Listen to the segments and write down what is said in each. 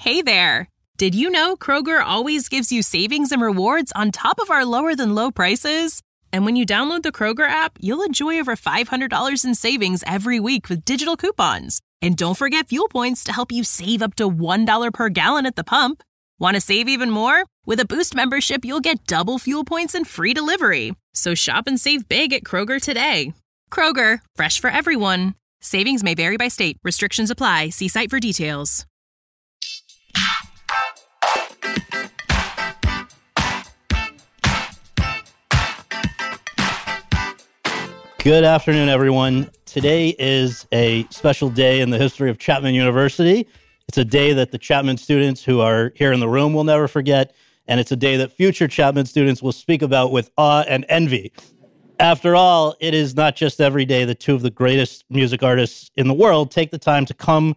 Hey there! Did you know Kroger always gives you savings and rewards on top of our lower-than-low prices? And when you download the Kroger app, you'll enjoy over $500 in savings every week with digital coupons. And don't forget fuel points to help you save up to $1 per gallon at the pump. Want to save even more? With a Boost membership, you'll get double fuel points and free delivery. So shop and save big at Kroger today. Kroger, fresh for everyone. Savings may vary by state. Restrictions apply. See site for details. Good afternoon, everyone. Today is a special day in the history of Chapman University. It's a day that the Chapman students who are here in the room will never forget, and it's a day that future Chapman students will speak about with awe and envy. After all, it is not just every day that two of the greatest music artists in the world take the time to come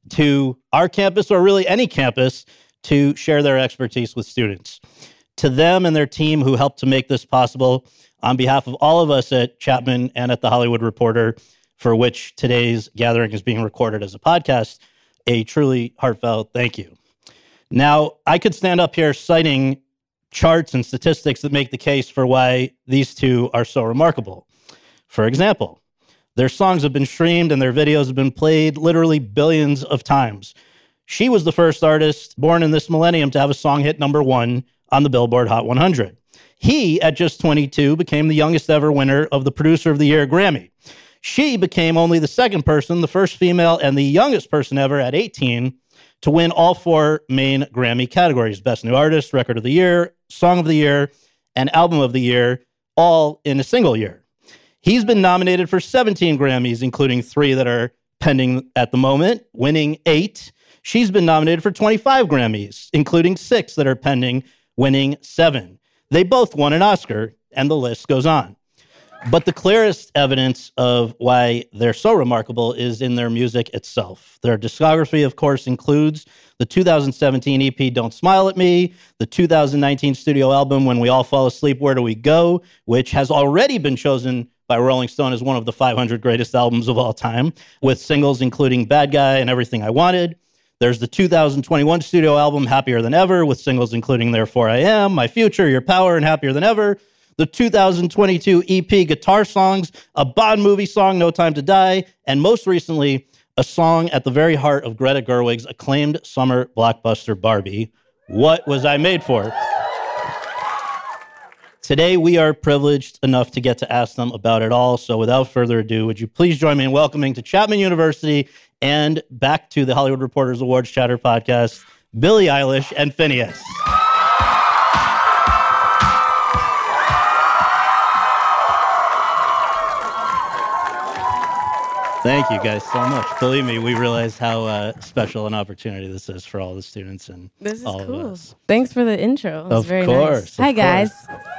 to our campus, or really any campus, to share their expertise with students. To them and their team who helped to make this possible, on behalf of all of us at Chapman and at The Hollywood Reporter, for which today's gathering is being recorded as a podcast, a truly heartfelt thank you. Now, I could stand up here citing charts and statistics that make the case for why these two are so remarkable. For example, their songs have been streamed and their videos have been played literally billions of times. She was the first artist born in this millennium to have a song hit #1 on the Billboard Hot 100. He, at just 22, became the youngest ever winner of the Producer of the Year Grammy. She became only the second person, the first female, and the youngest person ever at 18 to win all four main Grammy categories: Best New Artist, Record of the Year, Song of the Year, and Album of the Year, all in a single year. He's been nominated for 17 Grammys, including 3 that are pending at the moment, winning 8. She's been nominated for 25 Grammys, including 6 that are pending, winning 7. They both won an Oscar, and the list goes on. But the clearest evidence of why they're so remarkable is in their music itself. Their discography, of course, includes the 2017 EP, Don't Smile at Me, the 2019 studio album, When We All Fall Asleep, Where Do We Go?, which has already been chosen by Rolling Stone as one of the 500 greatest albums of all time, with singles including Bad Guy and Everything I Wanted. There's the 2021 studio album, Happier Than Ever, with singles including Therefore I Am, My Future, Your Power, and Happier Than Ever. The 2022 EP, Guitar Songs, a Bond movie song, No Time to Die, and most recently, a song at the very heart of Greta Gerwig's acclaimed summer blockbuster, Barbie, What Was I Made For? Today, we are privileged enough to get to ask them about it all. So without further ado, would you please join me in welcoming to Chapman University and back to the Hollywood Reporters Awards Chatter podcast, Billie Eilish and Finneas. Thank you guys so much. Believe me, we realize how special an opportunity this is for all the students and all of us. Thanks for the intro. Of course. Hi, guys.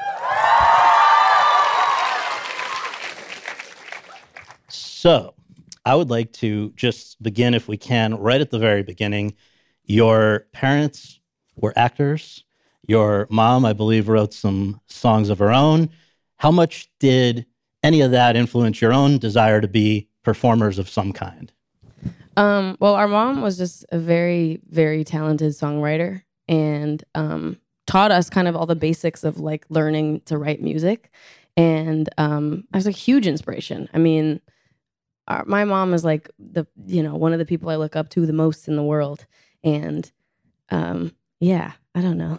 So, I would like to just begin, if we can, right at the very beginning. Your parents were actors. Your mom, I believe, wrote some songs of her own. How much did any of that influence your own desire to be performers of some kind? Well, our mom was just a very, very talented songwriter and taught us kind of all the basics of like learning to write music. And I was a huge inspiration. I mean, my mom is like one of the people I look up to the most in the world. And yeah, I don't know.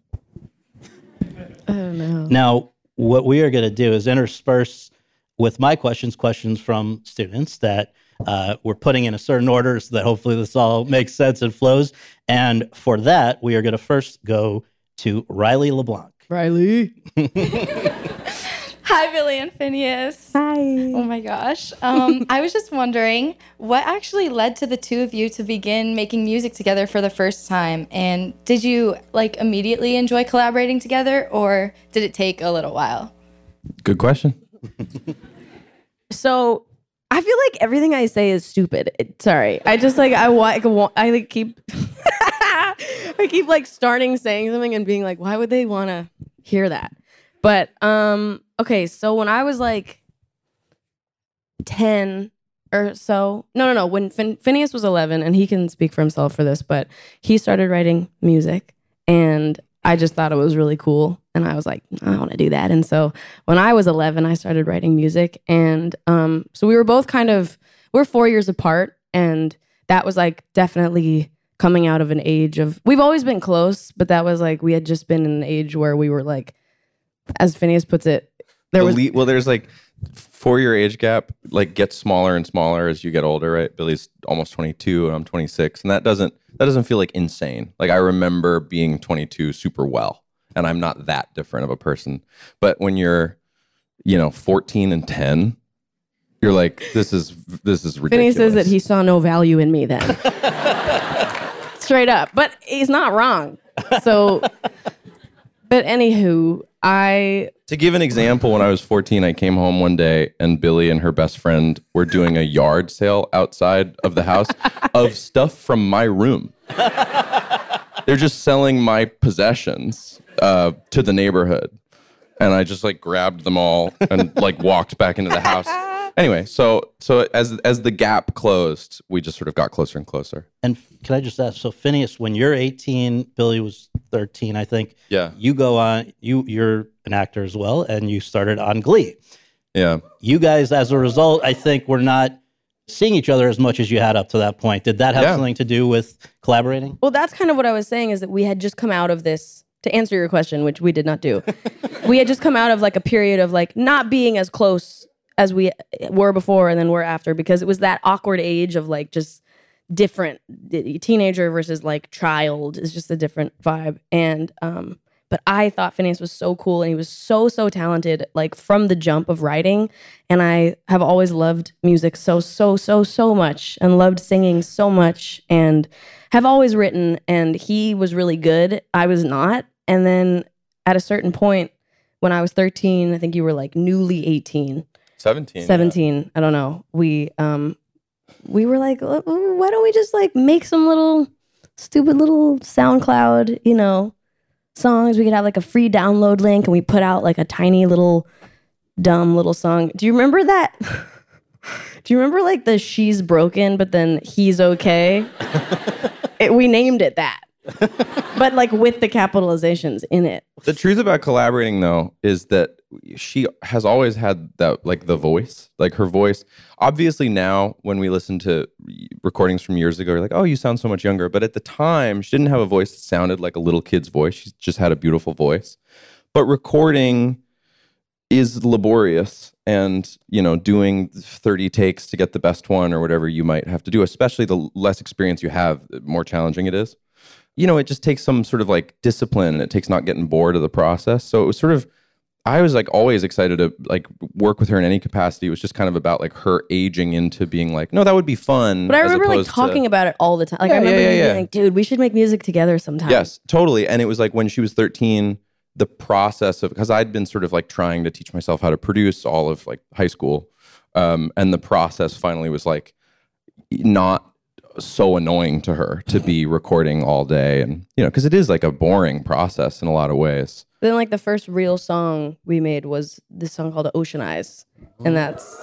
Now, what we are going to do is intersperse with my questions from students that we're putting in a certain order so that hopefully this all makes sense and flows. And for that, we are going to first go to Riley LeBlanc. Riley. Hi, Billie and Finneas. Hi. Oh my gosh. I was just wondering, what actually led to the two of you to begin making music together for the first time? And did you immediately enjoy collaborating together, or did it take a little while? Good question. So I feel like everything I say is stupid. Sorry. I just keep I keep starting saying something and being like, why would they want to hear that? But okay, so when I was 10 or so. No. When Phineas was 11, and he can speak for himself for this, but he started writing music, and I just thought it was really cool. And I was like, I want to do that. And so when I was 11, I started writing music. And so we were both we're 4 years apart. And that was like definitely coming out of an age of, we've always been close, but that was like, we had just been in an age where we were like, as Phineas puts it, there's like 4-year age gap, like gets smaller and smaller as you get older, right? Billy's almost 22 and I'm 26. And that doesn't feel like insane. Like I remember being 22 super well, and I'm not that different of a person. But when you're, 14 and 10, you're like, this is ridiculous. Phineas says that he saw no value in me then. Straight up. But he's not wrong. So, but anywho, To give an example, when I was 14, I came home one day and Billy and her best friend were doing a yard sale outside of the house of stuff from my room. They're just selling my possessions to the neighborhood. And I just like grabbed them all and like walked back into the house. Anyway, so as the gap closed, we just sort of got closer and closer. And can I just ask, so Phineas, when you're 18, Billy was 13, I think. Yeah. You go on, you're an actor as well, and you started on Glee. Yeah. You guys, as a result, I think were not seeing each other as much as you had up to that point. Did that have something to do with collaborating? Well, that's kind of what I was saying, is that we had just come out of this, to answer your question, which we did not do. We had just come out of like a period of like not being as close as we were before and then were after, because it was that awkward age of like just different teenager versus like child is just a different vibe. And but I thought Phineas was so cool, and he was so talented, like from the jump of writing. And I have always loved music so much, and loved singing so much, and have always written. And he was really good, I was not. And then at a certain point when I was 13, I think you were like newly 18. 17. Yeah. I don't know. We were like, why don't we just like make some little stupid little SoundCloud, songs. We could have like a free download link, and we put out like a tiny little dumb little song. Do you remember that? Do you remember like the She's Broken, but then He's Okay? We named it that. But like with the capitalizations in it. The truth about collaborating, though, is that she has always had that, like the voice, like her voice. Obviously now when we listen to recordings from years ago, you're like, oh, you sound so much younger. But at the time, she didn't have a voice that sounded like a little kid's voice. She just had a beautiful voice. But recording is laborious, and, doing 30 takes to get the best one or whatever you might have to do, especially the less experience you have, the more challenging it is. It just takes some sort of like discipline, and it takes not getting bored of the process. So it was sort of, I was like always excited to like work with her in any capacity. It was just kind of about like her aging into being like, no, that would be fun. But I remember like talking about it all the time. Like I remember being like, dude, we should make music together sometime. Yes, totally. And it was like when she was 13, the process of, because I'd been sort of like trying to teach myself how to produce all of like high school. And the process finally was like not so annoying to her to be recording all day, and because it is like a boring process in a lot of ways. Then like the first real song we made was this song called Ocean Eyes, and that's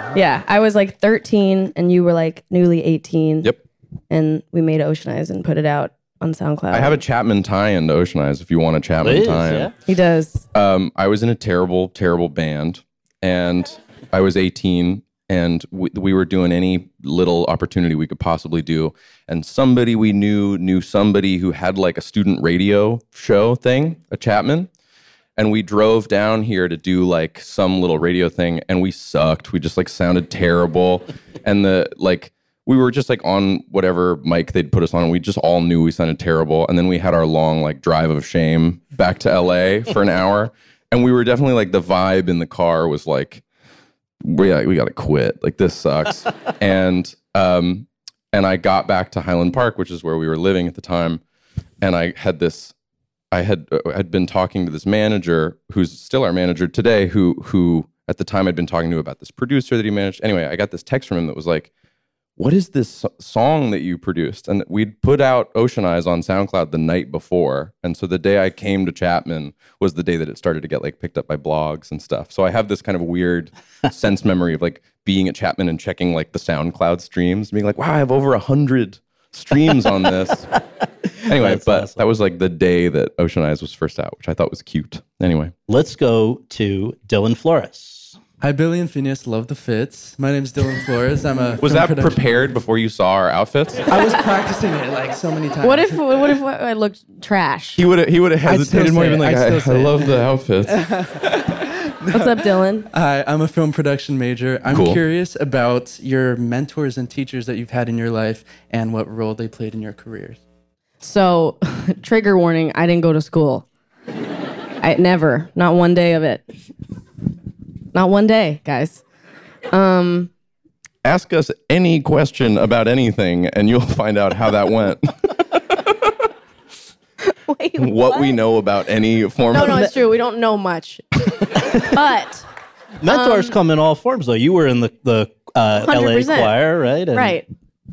I was like 13 and you were like newly 18. Yep. And we made Ocean Eyes and put it out on SoundCloud. I have a Chapman tie-in to Ocean Eyes if you want a Chapman tie-in. Yeah. He does. I was in a terrible band, and I was 18. And we were doing any little opportunity we could possibly do. And somebody we knew somebody who had like a student radio show thing, a Chapman. And we drove down here to do like some little radio thing, and we sucked. We just like sounded terrible. And we were just like on whatever mic they'd put us on, and we just all knew we sounded terrible. And then we had our long like drive of shame back to LA for an hour. And we were definitely like, the vibe in the car was like, we got to quit. Like, this sucks. And I got back to Highland Park, which is where we were living at the time. And I had been talking to this manager who's still our manager today, who at the time I'd been talking to about this producer that he managed. Anyway, I got this text from him that was like, what is this song that you produced? And we'd put out Ocean Eyes on SoundCloud the night before. And so the day I came to Chapman was the day that it started to get like picked up by blogs and stuff. So I have this kind of weird sense memory of like being at Chapman and checking like the SoundCloud streams, being like, wow, I have over 100 streams on this. Anyway, That's but awesome. that was like the day that Ocean Eyes was first out, which I thought was cute. Anyway. Let's go to Dylan Flores. Hi, Billy and Phineas. Love the fits. My name's Dylan Flores. I'm a Was film that production- prepared before you saw our outfits? I was practicing it like so many times. What if I looked trash? He would have I'd hesitated still more, say even it. like, I'd I still say it. love the outfits. What's up, Dylan? Hi, I'm a film production major. I'm Cool. curious about your mentors and teachers that you've had in your life and what role they played in your careers. So, trigger warning, I didn't go to school. Never. Not one day of it. Not one day, guys. Ask us any question about anything, and you'll find out how that went. Wait, what we know about any form No, of... no, it's true. We don't know much. But, Mentors come in all forms, though. You were in the LA 100%. choir, right? And right.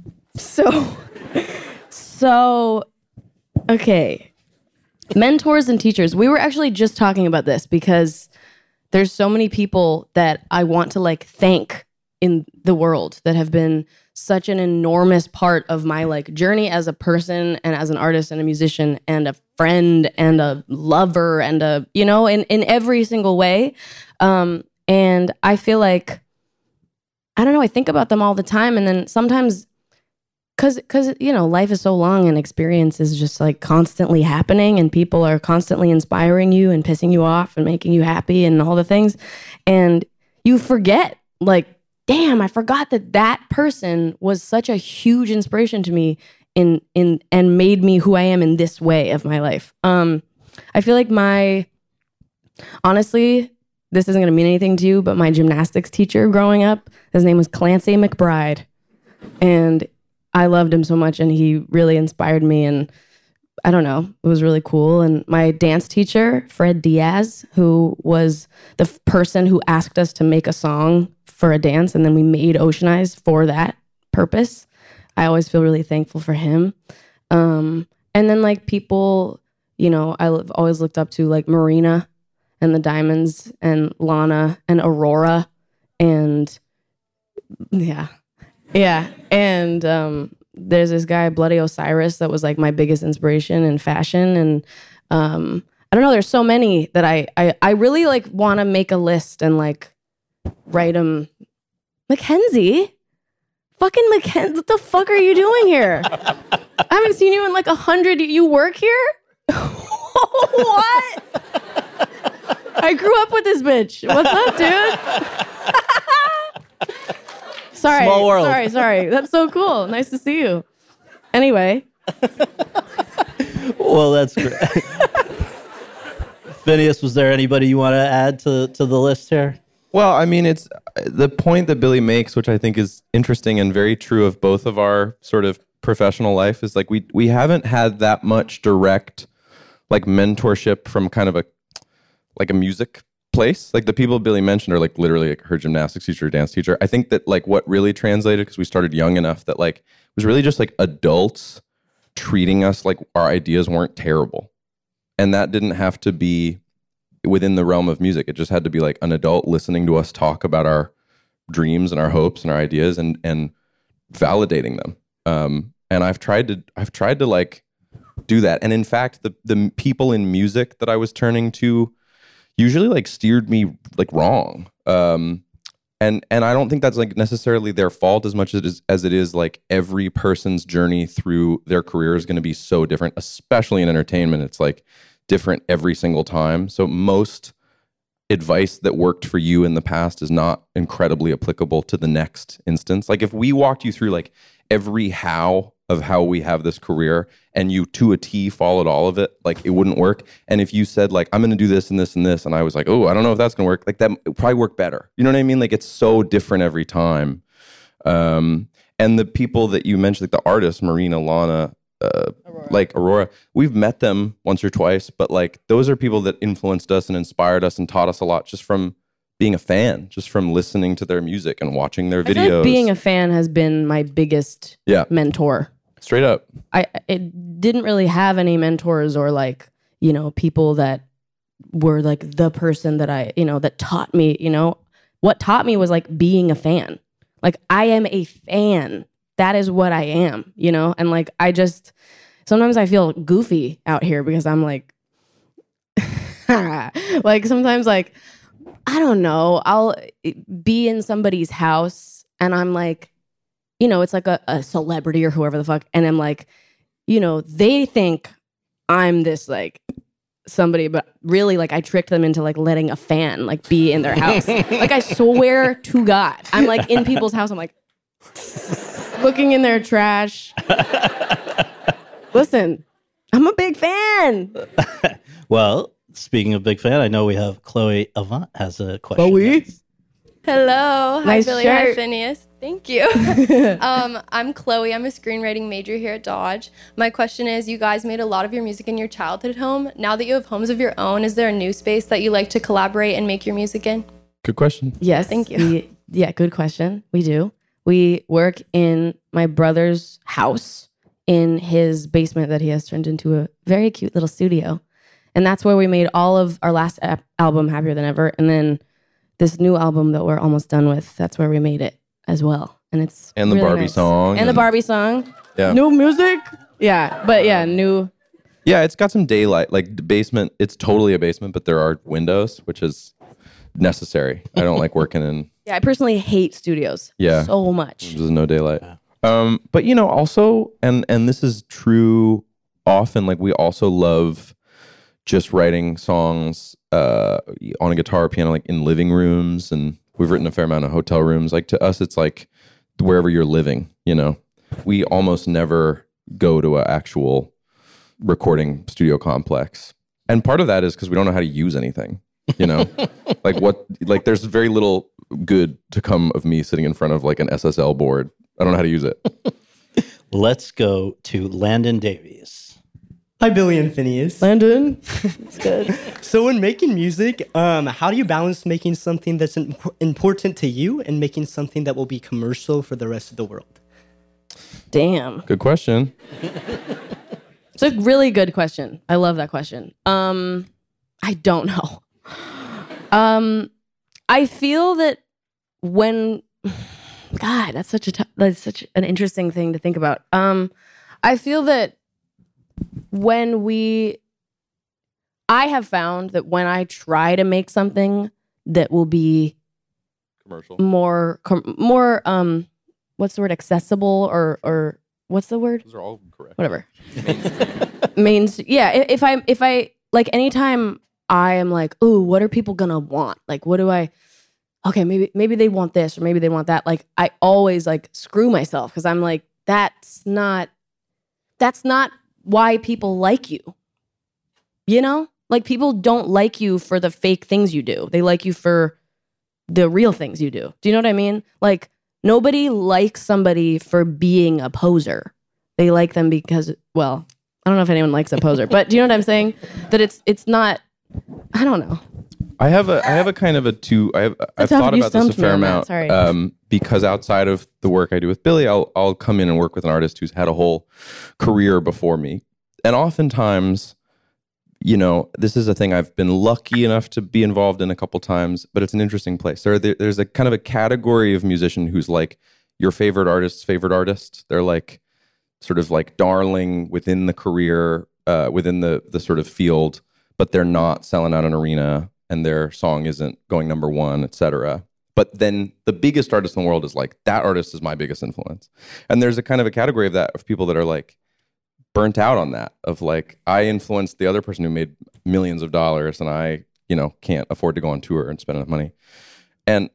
So, okay. Mentors and teachers. We were actually just talking about this because there's so many people that I want to like thank in the world that have been such an enormous part of my like journey as a person and as an artist and a musician and a friend and a lover and a, you know, in every single way. And I feel like, I don't know, I think about them all the time. And then sometimes, cause you know, life is so long and experience is just like constantly happening and people are constantly inspiring you and pissing you off and making you happy and all the things. And you forget, like, damn, I forgot that person was such a huge inspiration to me in and made me who I am in this way of my life. I feel like honestly, this isn't going to mean anything to you, but my gymnastics teacher growing up, his name was Clancy McBride. And I loved him so much and he really inspired me. And I don't know, it was really cool. And my dance teacher, Fred Diaz, who was the person who asked us to make a song for a dance. And then we made Ocean Eyes for that purpose. I always feel really thankful for him. And then like people, you know, I've always looked up to like Marina and the Diamonds and Lana and Aurora and yeah. And there's this guy, Bloody Osiris, that was like my biggest inspiration in fashion. And I don't know, there's so many that I really like want to make a list and like write them. Mackenzie? Fucking Mackenzie, what the fuck are you doing here? I haven't seen you in like 100. You work here? What? I grew up with this bitch. What's up, dude? Sorry. Small world. Sorry. That's so cool. Nice to see you. Anyway. Well, that's great. Phineas, was there anybody you want to add to the list here? Well, I mean, it's the point that Billy makes, which I think is interesting and very true of both of our sort of professional life, is like we haven't had that much direct like mentorship from kind of a music place. Like the people Billy mentioned are like literally like her gymnastics teacher, dance teacher. I think that like what really translated, because we started young enough, that like it was really just like adults treating us like our ideas weren't terrible. And that didn't have to be within the realm of music. It just had to be like an adult listening to us talk about our dreams and our hopes and our ideas and validating them. And I've tried to like do that. And in fact, the people in music that I was turning to usually like steered me like wrong. And I don't think that's like necessarily their fault as much as it is like every person's journey through their career is going to be so different, especially in entertainment. It's like different every single time. So most advice that worked for you in the past is not incredibly applicable to the next instance. Like if we walked you through like every how of how we have this career and you to a T followed all of it, like it wouldn't work. And if you said like, I'm going to do this and this and this, and I was like, oh, I don't know if that's going to work, like that would probably work better. You know what I mean? Like it's so different every time. And the people that you mentioned, like the artists, Marina, Lana, Aurora, we've met them once or twice, but like those are people that influenced us and inspired us and taught us a lot just from being a fan, just from listening to their music and watching their I feel like videos. being a fan has been my biggest mentor. Straight up. It didn't really have any mentors or like, people that were like the person that that taught me, what taught me was like being a fan. Like I am a fan. That is what I am, and like sometimes I feel goofy out here because I'm like, like sometimes like, I don't know, I'll be in somebody's house and I'm like, it's like a celebrity or whoever the fuck. And I'm like, they think I'm this like somebody, but really like I tricked them into like letting a fan like be in their house. Like I swear to God, I'm like in people's house. I'm like looking in their trash. Listen, I'm a big fan. Well, speaking of big fan, I know we have Chloe Avant has a question. Chloe? Hello. Nice Hi, Billy. shirt. Hi, Phineas. Thank you. I'm Chloe. I'm a screenwriting major here at Dodge. My question is, you guys made a lot of your music in your childhood home. Now that you have homes of your own, is there a new space that you like to collaborate and make your music in? Good question. Yes. Thank you. Good question. We do. We work in my brother's house in his basement that he has turned into a very cute little studio. And that's where we made all of our last album, Happier Than Ever. And then this new album that we're almost done with, that's where we made it as well. And it's And the really Barbie nice. song. And the Barbie song. Yeah. New music. Yeah. But yeah, new. Yeah, it's got some daylight. Like the basement, it's totally a basement, but there are windows, which is necessary. I don't like working in. Yeah, I personally hate studios. Yeah. So much. There's no daylight. But also, and this is true often, like we also love just writing songs on a guitar or piano, like in living rooms, and we've written a fair amount of hotel rooms. Like to us, it's like wherever you're living, we almost never go to an actual recording studio complex. And part of that is because we don't know how to use anything, like there's very little good to come of me sitting in front of like an SSL board. I don't know how to use it. Let's go to Landon Davies. Hi, Billy and Phineas. Landon. It's good. So when making music, how do you balance making something that's important to you and making something that will be commercial for the rest of the world? Damn. Good question. It's a really good question. I love that question. I don't know. I feel that when God, that's such an interesting thing to think about. I feel that I have found that when I try to make something that will be Commercial. more what's the word, accessible or what's the word? Those are all correct. Whatever. Yeah, if I like anytime I am like, ooh, what are people gonna want? Like, okay, maybe they want this or maybe they want that. Like, I always like screw myself because I'm like, that's not why people like you. Like people don't like you for the fake things you do. They like you for the real things you do. Do you know what I mean? Like nobody likes somebody for being a poser. They like them because, well, I don't know if anyone likes a poser, but do you know what I'm saying? That it's not, I don't know. I have a kind of a two. I've thought about this a fair amount. Sorry. Because outside of the work I do with Billy, I'll come in and work with an artist who's had a whole career before me, and oftentimes, this is a thing I've been lucky enough to be involved in a couple times, but it's an interesting place. There's a kind of a category of musician who's like your favorite artist's favorite artist. They're like sort of like darling within the career, within the sort of field, but they're not selling out an arena and their song isn't going number one, etc. But then the biggest artist in the world is like, that artist is my biggest influence. And there's a kind of a category of that, of people that are like burnt out on that, of like, I influenced the other person who made millions of dollars and I, can't afford to go on tour and spend enough money. And,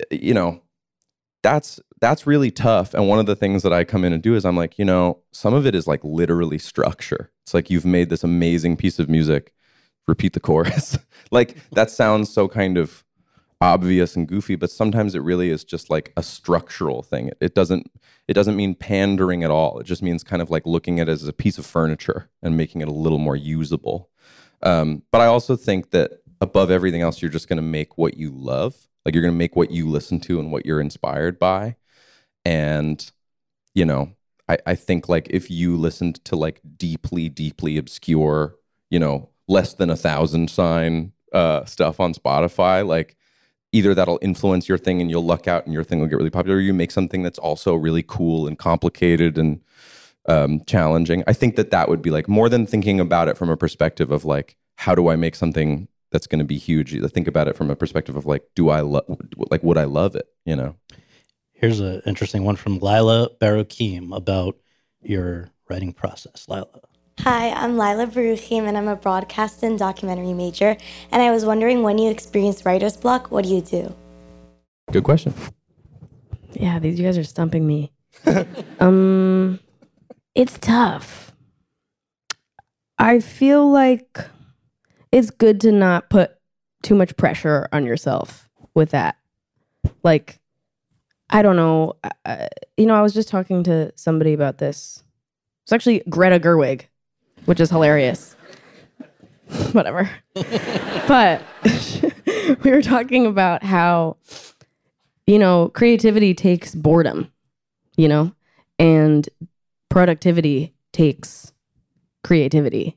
that's really tough. And one of the things that I come in and do is I'm like, some of it is like literally structure. It's like, you've made this amazing piece of music, repeat the chorus. Like that sounds so kind of obvious and goofy, but sometimes it really is just like a structural thing. It doesn't mean pandering at all. It just means kind of like looking at it as a piece of furniture and making it a little more usable. But I also think that above everything else, you're just going to make what you love. Like you're going to make what you listen to and what you're inspired by. And, you know, I think like if you listened to like deeply, deeply obscure, you know, less than 1,000 sign stuff on Spotify, like either that'll influence your thing and you'll luck out and your thing will get really popular, or you make something that's also really cool and complicated and challenging. I think that would be like more than thinking about it from a perspective of like, how do I make something that's going to be huge? I think about it from a perspective of like, would I love it? You know? Here's an interesting one from Lila Baruchim about your writing process. Lila. Hi, I'm Lila Baruchim, and I'm a broadcast and documentary major. And I was wondering, when you experience writer's block, what do you do? Good question. Yeah, you guys are stumping me. It's tough. I feel like it's good to not put too much pressure on yourself with that. Like, I don't know. You know, I was just talking to somebody about this. It's actually Greta Gerwig, which is hilarious. Whatever. But we were talking about how, you know, creativity takes boredom, you know, and productivity takes creativity.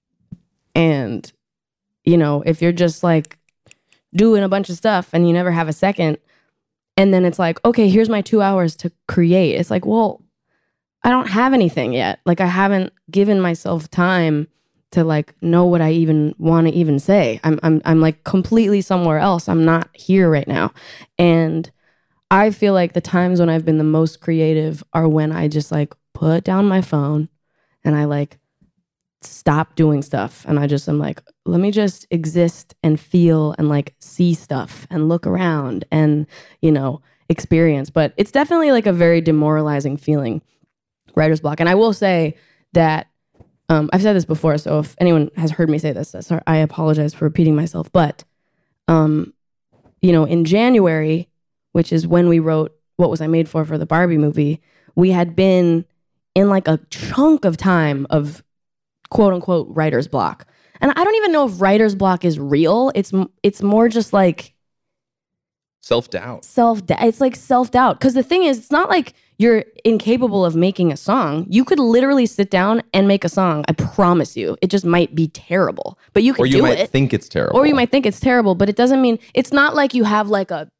And, you know, if you're just like doing a bunch of stuff and you never have a second, and then it's like, okay, here's my 2 hours to create. It's like, well, I don't have anything yet. Like I haven't given myself time to like know what I even want to even say. I'm like completely somewhere else. I'm not here right now. And I feel like the times when I've been the most creative are when I just like put down my phone and I like stop doing stuff. And I'm like, let me just exist and feel and like see stuff and look around and, you know, experience. But it's definitely like a very demoralizing feeling, writer's block. And I will say that I've said this before, so if anyone has heard me say this, I apologize for repeating myself. But, you know, in January, which is when we wrote What Was I Made For the Barbie movie, we had been in like a chunk of time of quote unquote writer's block. And I don't even know if writer's block is real. It's more just like self-doubt. It's like self-doubt. Because the thing is, it's not like you're incapable of making a song. You could literally sit down and make a song. I promise you. It just might be terrible. But you can do it. Or you might think it's terrible. Or you might think it's terrible, but it doesn't mean, it's not like you have like a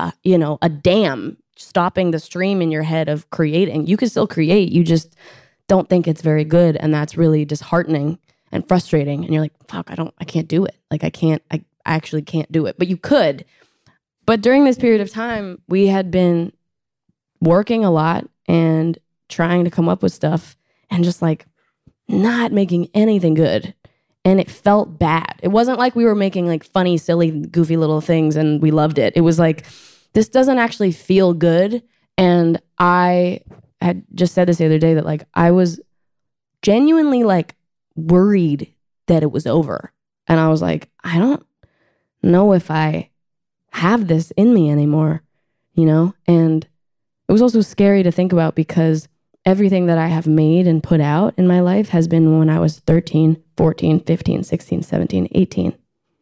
dam stopping the stream in your head of creating. You can still create. You just don't think it's very good. And that's really disheartening and frustrating. And you're like, fuck, I can't do it. Like I actually can't do it. But you could. But during this period of time, we had been working a lot and trying to come up with stuff and just like not making anything good. And it felt bad. It wasn't like we were making like funny, silly, goofy little things and we loved it. It was like, this doesn't actually feel good. And I had just said this the other day that like I was genuinely like worried that it was over. And I was like, I don't know if I have this in me anymore, you know? And it was also scary to think about because everything that I have made and put out in my life has been when I was 13, 14, 15, 16, 17, 18,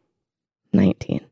19.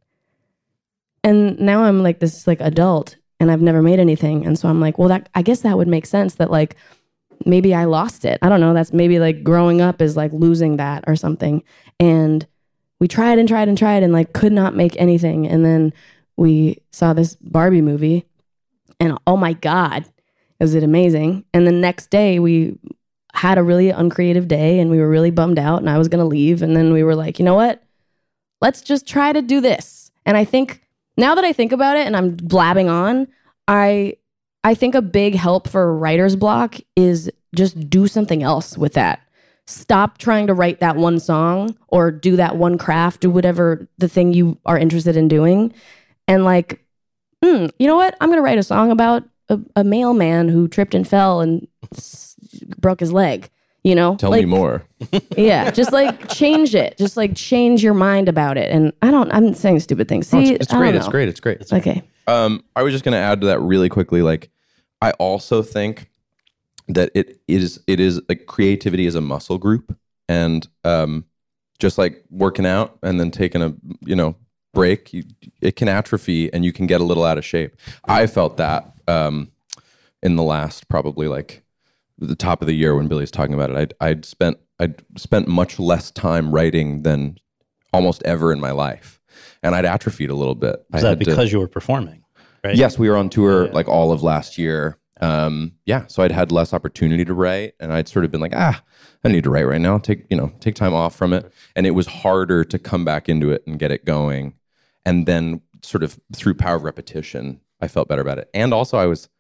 And now I'm like this like adult and I've never made anything. And so I'm like, well, I guess that would make sense that like maybe I lost it. I don't know. That's maybe like growing up is like losing that or something. And we tried and like could not make anything. And then we saw this Barbie movie and oh my God, was it amazing. And the next day we had a really uncreative day and we were really bummed out and I was going to leave. And then we were like, you know what? Let's just try to do this. And I think now that I think about it and I'm blabbing on, I think a big help for writer's block is just do something else with that. Stop trying to write that one song or do that one craft, do whatever the thing you are interested in doing. And like, you know what? I'm going to write a song about a mailman who tripped and fell and broke his leg, you know? Tell me more. Yeah, just like change it. Just like change your mind about it. And I'm saying stupid things. See, it's great. It's great. It's great. Okay. I was just going to add to that really quickly. Like, I also think that it is like creativity is a muscle group, and just like working out and then taking break, it can atrophy and you can get a little out of shape. I felt that in the last probably like the top of the year when Billy's talking about it. I'd spent much less time writing than almost ever in my life, and I'd atrophied a little bit. Is that because you were performing? Right? Yes, we were on tour like all of last year. So I'd had less opportunity to write, and I'd sort of been like, I need to write right now. Take time off from it, and it was harder to come back into it and get it going. And then, sort of through power of repetition, I felt better about it. And also, I was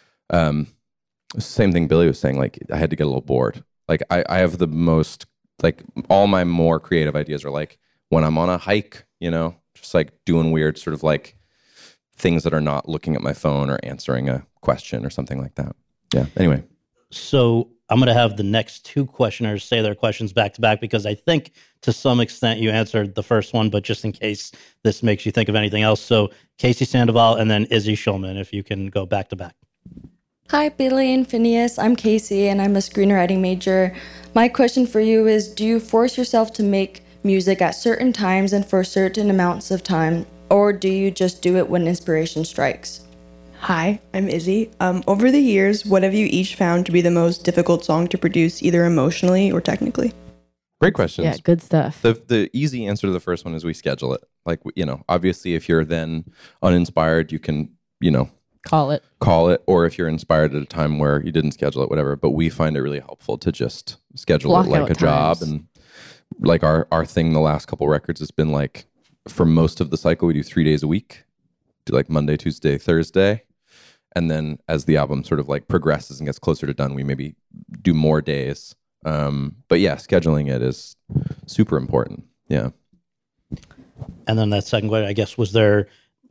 same thing Billy was saying. Like, I had to get a little bored. Like, I have the most, like, all my more creative ideas are like when I'm on a hike. Just like doing weird sort of like things that are not looking at my phone or answering a question or something like that. Yeah. Anyway. So I'm going to have the next two questioners say their questions back to back, because I think to some extent you answered the first one, but just in case this makes you think of anything else. So Casey Sandoval and then Izzy Schulman, if you can go back to back. Hi, Billy and Phineas. I'm Casey and I'm a screenwriting major. My question for you is, do you force yourself to make music at certain times and for certain amounts of time, or do you just do it when inspiration strikes? Hi, I'm Izzy. Over the years, what have you each found to be the most difficult song to produce, either emotionally or technically? Great questions. Yeah, good stuff. The easy answer to the first one is we schedule it. Like, obviously if you're then uninspired, you can, call it. Or if you're inspired at a time where you didn't schedule it, whatever. But we find it really helpful to just schedule Block it like out a job. times. And like our thing the last couple records has been like, for most of the cycle, we do 3 days a week. Do like Monday, Tuesday, Thursday. And then as the album sort of like progresses and gets closer to done, we maybe do more days. But yeah, scheduling it is super important. Yeah. And then that second question, I guess, was there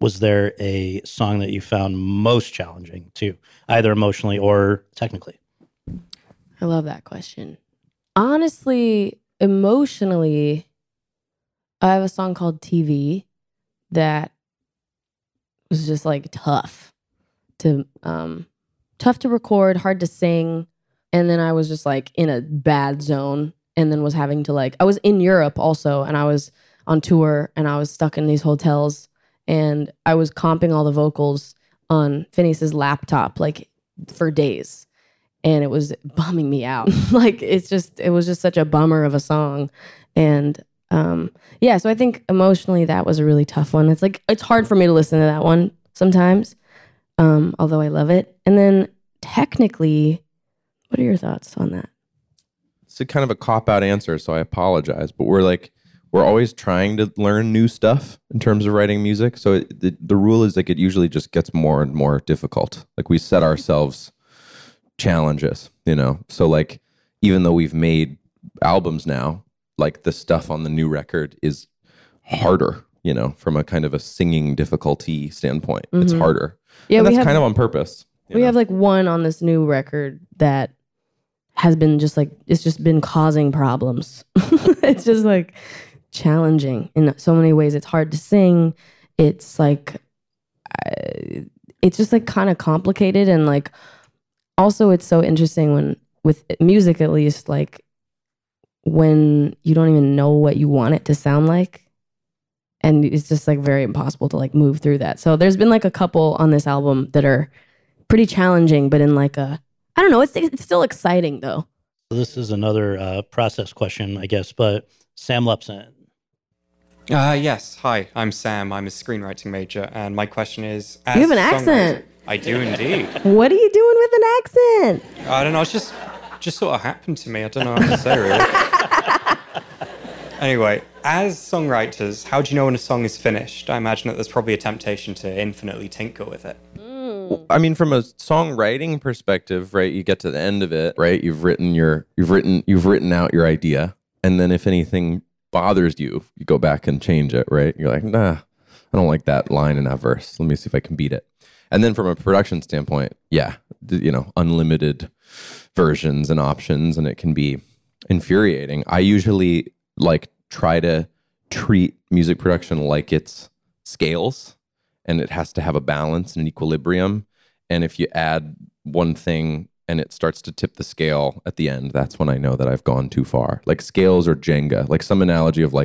a song that you found most challenging too, either emotionally or technically? I love that question. Honestly, emotionally, I have a song called TV that was just like tough to record, hard to sing. And then I was just like in a bad zone, and then was having to I was in Europe also, and I was on tour and I was stuck in these hotels, and I was comping all the vocals on Phineas's laptop for days. And it was bumming me out. It was just such a bummer of a song. And so I think emotionally that was a really tough one. It's hard for me to listen to that one sometimes, although I love it. And then technically, what are your thoughts on that? It's a kind of a cop-out answer, so I apologize. But we're always trying to learn new stuff in terms of writing music. So the rule is it usually just gets more and more difficult. We set ourselves challenges, So even though we've made albums now, the stuff on the new record is harder, from a kind of a singing difficulty standpoint. Mm-hmm. It's harder. Yeah, and that's kind of on purpose. We have one on this new record that has been it's just been causing problems. It's just challenging in so many ways. It's hard to sing. It's it's just kind of complicated, and also it's so interesting when with music, at least, when you don't even know what you want it to sound like, and it's just very impossible to move through that. So there's been a couple on this album that are pretty challenging, but in I don't know, it's still exciting though. So this is another process question, I guess, but Sam Lepson. Yes. Hi, I'm Sam. I'm a screenwriting major, and my question is... You have an accent. I do indeed. What are you doing with an accent? I don't know. It's just sort of happened to me. I don't know what to say, really. Anyway, as songwriters, how do you know when a song is finished? I imagine that there's probably a temptation to infinitely tinker with it. I mean, from a songwriting perspective, right? You get to the end of it, right? You've written out your idea, and then if anything bothers you, you go back and change it, right? You're like, nah, I don't like that line in that verse. Let me see if I can beat it. And then from a production standpoint, yeah, unlimited versions and options, and it can be infuriating. I usually try to treat music production like it's scales, and it has to have a balance and an equilibrium. And if you add one thing and it starts to tip the scale at the end, that's when I know that I've gone too far. Scales or Jenga, some analogy of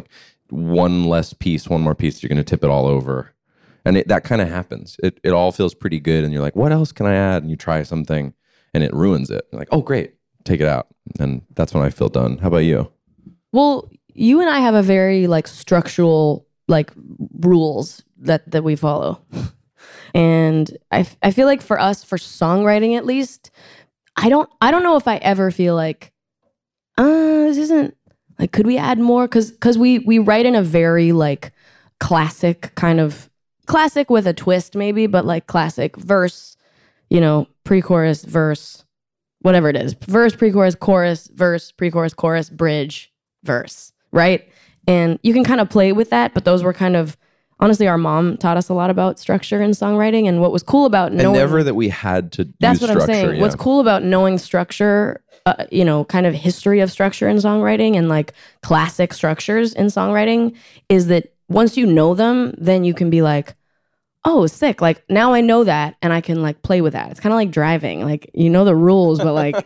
one more piece, you're going to tip it all over. And that kind of happens. It all feels pretty good. And you're like, what else can I add? And you try something and it ruins it. You're like, oh, great. Take it out. And that's when I feel done. How about you? Well, you and I have a very like structural like rules that we follow. And I feel like for us, for songwriting at least, I don't know if I ever feel like, this isn't like, could we add more? Cause we write in a very like classic with a twist maybe, but like classic verse, pre-chorus, verse, whatever it is, verse, pre-chorus, chorus, verse, pre-chorus, chorus, bridge, verse, right? And you can kind of play with that, but those were kind of, honestly, our mom taught us a lot about structure and songwriting, and what was cool about knowing... And never that we had to That's use what structure, I'm saying. yeah. What's cool about knowing structure, kind of history of structure in songwriting and like classic structures in songwriting is that once you know them, then you can be like, oh, sick. Like, now I know that, and I can like play with that. It's kind of like driving. Like, you know the rules, but like...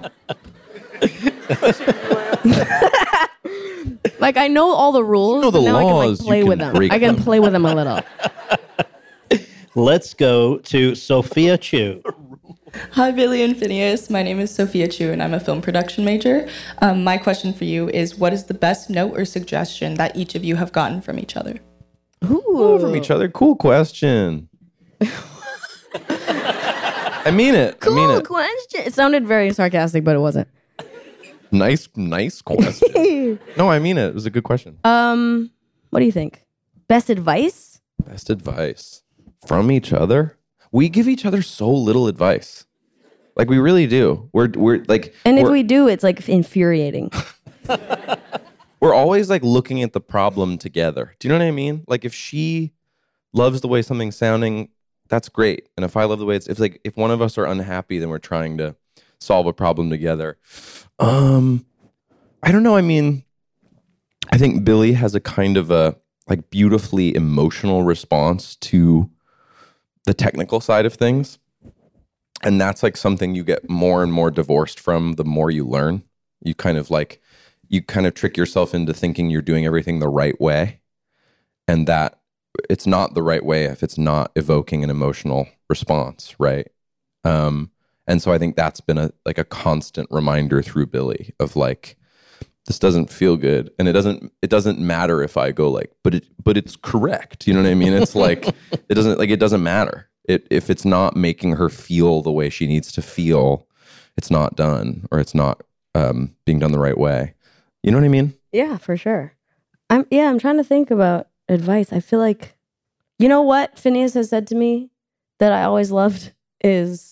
Like, I know all the rules, the but now laws, I can like play you with can them. break I can them. play with them a little. Let's go to Sophia Chu. Hi, Billy and Phineas. My name is Sophia Chu, and I'm a film production major. My question for you is, what is the best note or suggestion that each of you have gotten from each other? Ooh. From each other? Cool question. I mean it. Cool question. It sounded very sarcastic, but it wasn't. Nice question. No, I mean it. It was a good question. What do you think? Best advice? Best advice from each other? We give each other so little advice. Like, we really do. We're like... And if we do, it's like infuriating. We're always like looking at the problem together. Do you know what I mean? Like, if she loves the way something's sounding, that's great. And if I love the way if one of us are unhappy, then we're trying to solve a problem together. I don't know. I mean, I think Billy has a kind of a like beautifully emotional response to the technical side of things. And that's like something you get more and more divorced from the more you learn. You kind of trick yourself into thinking you're doing everything the right way. And that it's not the right way if it's not evoking an emotional response, right? And so I think that's been a constant reminder through Billy of like, this doesn't feel good, and it doesn't matter if I go like, but it's correct. You know what I mean? It's like it doesn't matter. If it's not making her feel the way she needs to feel, it's not done, or it's not being done the right way. You know what I mean? Yeah, for sure. I'm trying to think about advice. I feel like, you know what Phineas has said to me that I always loved is,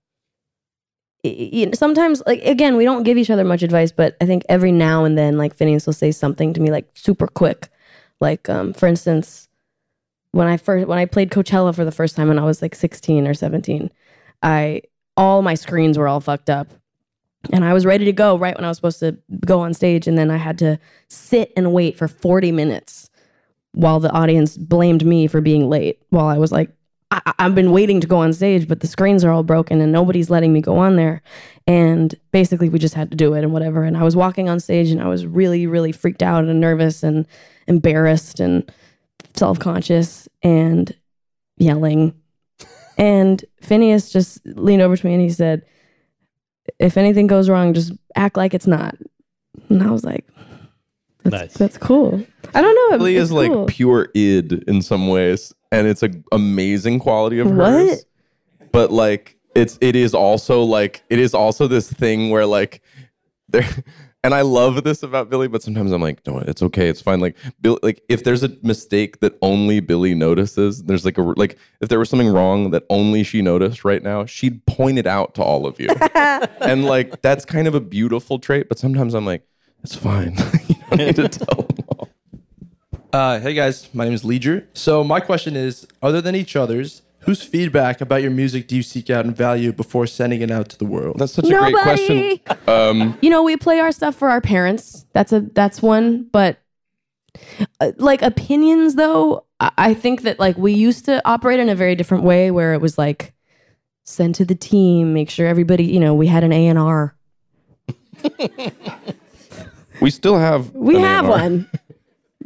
sometimes, like, again, we don't give each other much advice, but I think every now and then, like, Phineas will say something to me like super quick. Like, for instance, when I played Coachella for the first time when I was like 16 or 17, all my screens were all fucked up. And I was ready to go right when I was supposed to go on stage. And then I had to sit and wait for 40 minutes while the audience blamed me for being late. While I was like, I've been waiting to go on stage, but the screens are all broken and nobody's letting me go on there. And basically we just had to do it and whatever. And I was walking on stage and I was really, really freaked out and nervous and embarrassed and self-conscious and yelling. And Phineas just leaned over to me and he said, if anything goes wrong, just act like it's not. And I was like, that's cool. I don't know. Billy is cool. like pure id in some ways, and it's an amazing quality of hers. But like it is also this thing where like there, and I love this about Billy, but sometimes I'm like, no, it's okay, it's fine. Like Bill, like if there's a mistake that only Billy notices, there's like if there was something wrong that only she noticed right now, she'd point it out to all of you. And like that's kind of a beautiful trait, but sometimes I'm like, it's fine. You don't need to tell them all. Hey guys, my name is Leger. So my question is, other than each other's, whose feedback about your music do you seek out and value before sending it out to the world? That's such a great question. We play our stuff for our parents. That's one. But like opinions, though, I think that like we used to operate in a very different way, where it was like send to the team, make sure everybody, we had an A&R. We still have. We have one.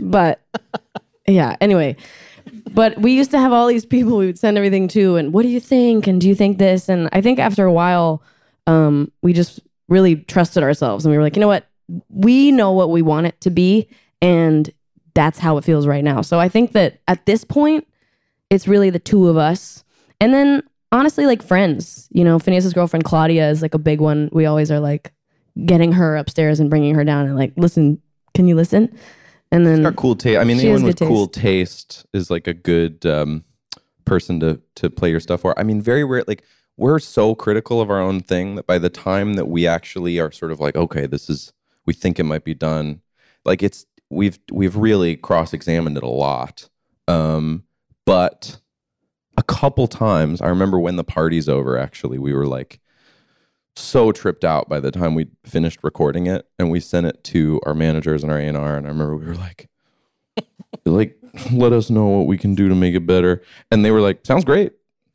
But yeah, anyway. But we used to have all these people we would send everything to, and what do you think? And do you think this? And I think after a while, we just really trusted ourselves. And we were like, you know what? We know what we want it to be. And that's how it feels right now. So I think that at this point, it's really the two of us. And then honestly, like friends, you know, Phineas's girlfriend, Claudia, is like a big one. We always are like getting her upstairs and bringing her down and like, listen, can you listen? And then she's got cool taste. I mean, anyone with cool taste is like a good person to play your stuff for. I mean, very rare. Like, we're so critical of our own thing that by the time that we actually are sort of like, okay, we think it might be done. Like we've really cross-examined it a lot. But a couple times, I remember when the party's over, actually, we were like so tripped out by the time we finished recording it, and we sent it to our managers and our A&R, and I remember we were like, let us know what we can do to make it better. And they were like, sounds great.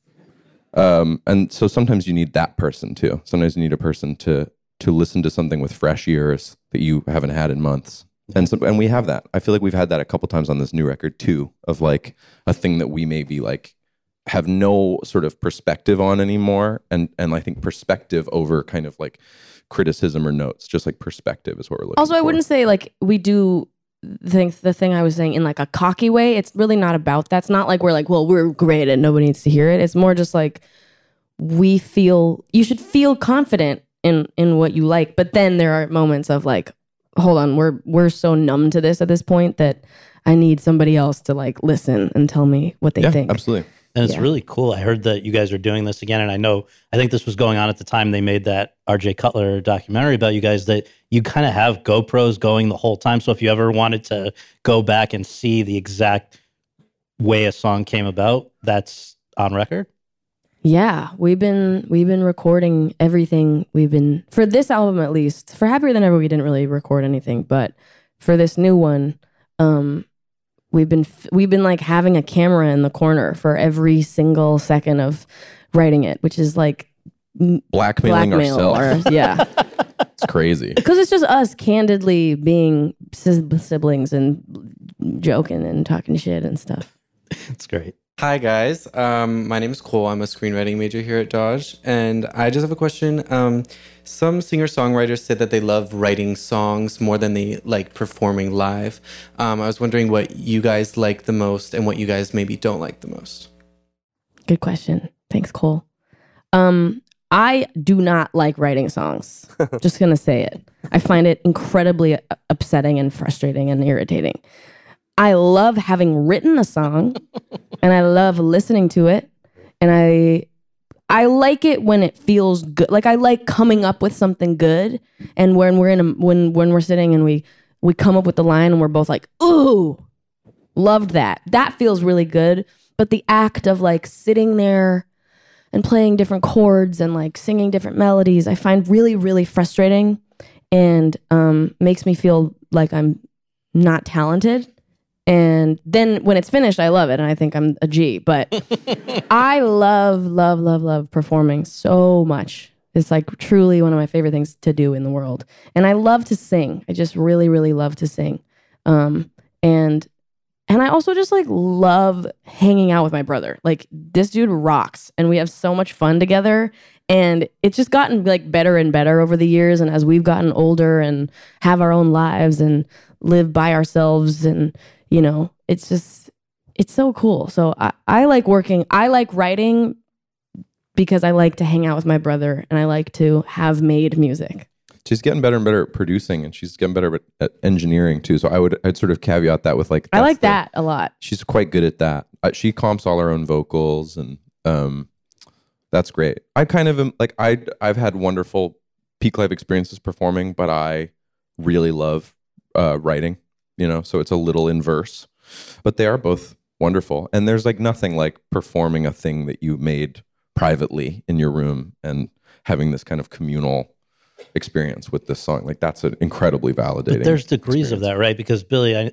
And so sometimes you need that person too. Sometimes you need a person to listen to something with fresh ears that you haven't had in months. And we have that. I feel like we've had that a couple times on this new record too, of like a thing that we maybe like have no sort of perspective on anymore. And I think perspective over kind of like criticism or notes, just like perspective is what we're looking Also, for. I wouldn't say like we do think the thing I was saying in like a cocky way. It's really not about that. It's not like we're like, well, we're great and nobody needs to hear it. It's more just like you should feel confident in what you like. But then there are moments of like, hold on, we're so numb to this at this point that I need somebody else to like listen and tell me what they think. Absolutely. And it's really cool. I heard that you guys are doing this again. And I think this was going on at the time they made that RJ Cutler documentary about you guys, that you kind of have GoPros going the whole time. So if you ever wanted to go back and see the exact way a song came about, that's on record. Yeah, we've been recording everything. For this album at least. For Happier Than Ever, we didn't really record anything, but for this new one, we've been like having a camera in the corner for every single second of writing it, which is like blackmailing ourselves. Yeah, it's crazy because it's just us candidly being siblings and joking and talking shit and stuff. It's great. Hi guys, my name is Cole. I'm a screenwriting major here at Dodge, and I just have a question. Some singer-songwriters say that they love writing songs more than they like performing live. I was wondering what you guys like the most and what you guys maybe don't like the most. Good question. Thanks, Cole. I do not like writing songs. Just gonna say it. I find it incredibly upsetting and frustrating and irritating. I love having written a song and I love listening to it, and I like it when it feels good. Like I like coming up with something good, and when we're when we're sitting and we come up with the line and we're both like, ooh, loved that. That feels really good. But the act of like sitting there and playing different chords and like singing different melodies, I find really, really frustrating, and makes me feel like I'm not talented. And then when it's finished, I love it and I think I'm a G. But I love performing so much. It's like truly one of my favorite things to do in the world. And I love to sing. I just really, really love to sing. And I also just like love hanging out with my brother. Like this dude rocks and we have so much fun together. And it's just gotten like better and better over the years. And as we've gotten older and have our own lives and live by ourselves, and you know, it's so cool. So I like writing because I like to hang out with my brother and I like to have made music. She's getting better and better at producing, and she's getting better at engineering too. So I'd sort of caveat that with like, I like that a lot. She's quite good at that. She comps all her own vocals, and that's great. I kind of am like, I've had wonderful peak life experiences performing, but I really love writing. You know, so it's a little inverse, but they are both wonderful. And there's like nothing like performing a thing that you made privately in your room and having this kind of communal experience with this song. Like that's an incredibly validating. But there's degrees of that, right? Because Billy,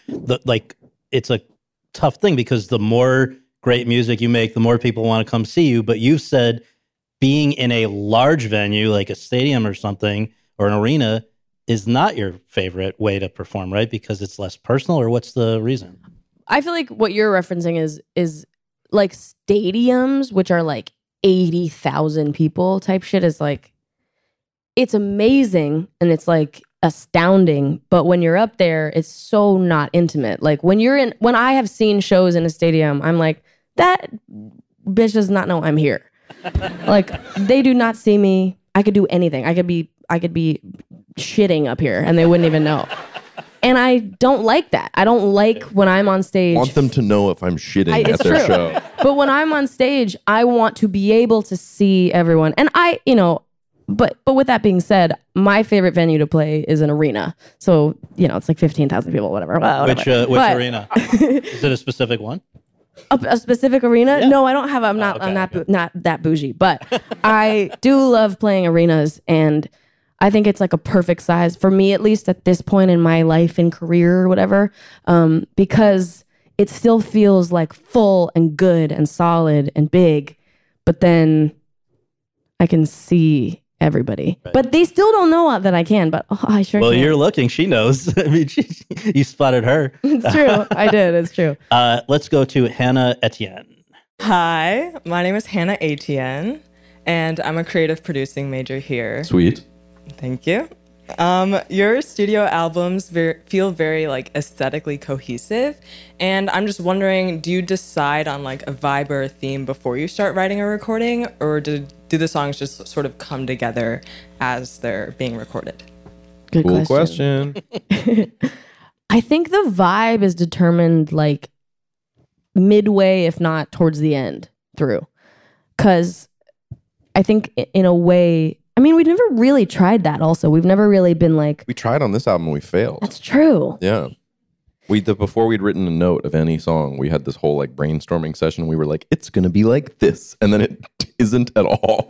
it's a tough thing because the more great music you make, the more people want to come see you. But you've said being in a large venue like a stadium or something or an arena is not your favorite way to perform, right? Because it's less personal, or what's the reason? I feel like what you're referencing is like stadiums, which are like 80,000 people type shit, is like, it's amazing and it's like astounding, but when you're up there, it's so not intimate. Like when I have seen shows in a stadium, I'm like, that bitch does not know I'm here. Like they do not see me. I could do anything. I could be shitting up here and they wouldn't even know. And I don't like that. I don't like when I'm on stage. I want them to know if I'm shitting at their show. But when I'm on stage, I want to be able to see everyone. And but with that being said, my favorite venue to play is an arena. So, it's like 15,000 people, whatever. Well, Which arena? Is it a specific one? A specific arena? Yeah. No, I don't have. I'm not that bougie, but I do love playing arenas, and I think it's like a perfect size for me, at least at this point in my life and career or whatever, because it still feels like full and good and solid and big, but then I can see everybody. Right. But they still don't know that I can, but I sure can. Well, you're looking. She knows. I mean, you spotted her. It's true. I did. It's true. Let's go to Hannah Etienne. Hi, my name is Hannah Etienne, and I'm a creative producing major here. Sweet. Thank you. Your studio albums feel very like aesthetically cohesive, and I'm just wondering, do you decide on like a vibe or a theme before you start writing or recording, or do the songs just sort of come together as they're being recorded? Good cool question. I think the vibe is determined like midway, if not towards the end through, because I think in a way, I mean, we've never really tried that also. We've never really been like... We tried on this album, we failed. That's true. Yeah. Before we'd written a note of any song, we had this whole like brainstorming session. We were like, it's going to be like this. And then it isn't at all.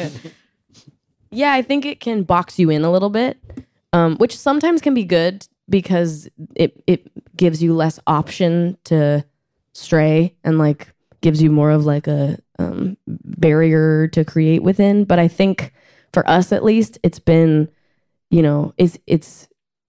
Yeah, I think it can box you in a little bit, which sometimes can be good because it gives you less option to stray and like gives you more of like a barrier to create within. But I think... for us, at least, it's been, it's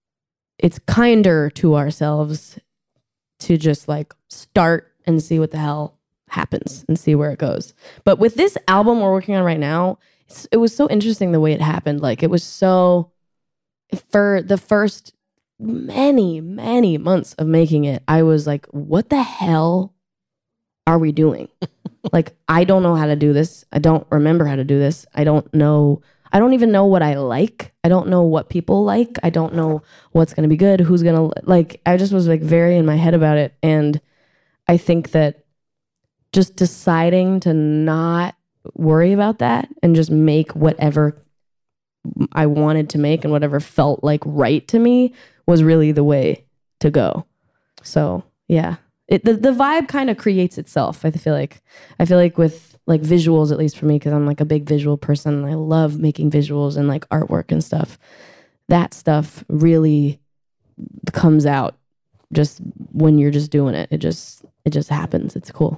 kinder to ourselves to just like start and see what the hell happens and see where it goes. But with this album we're working on right now, it was so interesting the way it happened. Like it was so, for the first many, many months of making it, I was like, what the hell are we doing? Like, I don't know how to do this. I don't remember how to do this. I don't even know what I like. I don't know what people like. I don't know what's going to be good, who's going to like. I just was like very in my head about it. And I think that just deciding to not worry about that and just make whatever I wanted to make and whatever felt like right to me was really the way to go. So yeah, the vibe kind of creates itself. I feel like with like visuals, at least for me, because I'm like a big visual person and I love making visuals and like artwork and stuff. That stuff really comes out just when you're just doing it. It just happens. It's cool.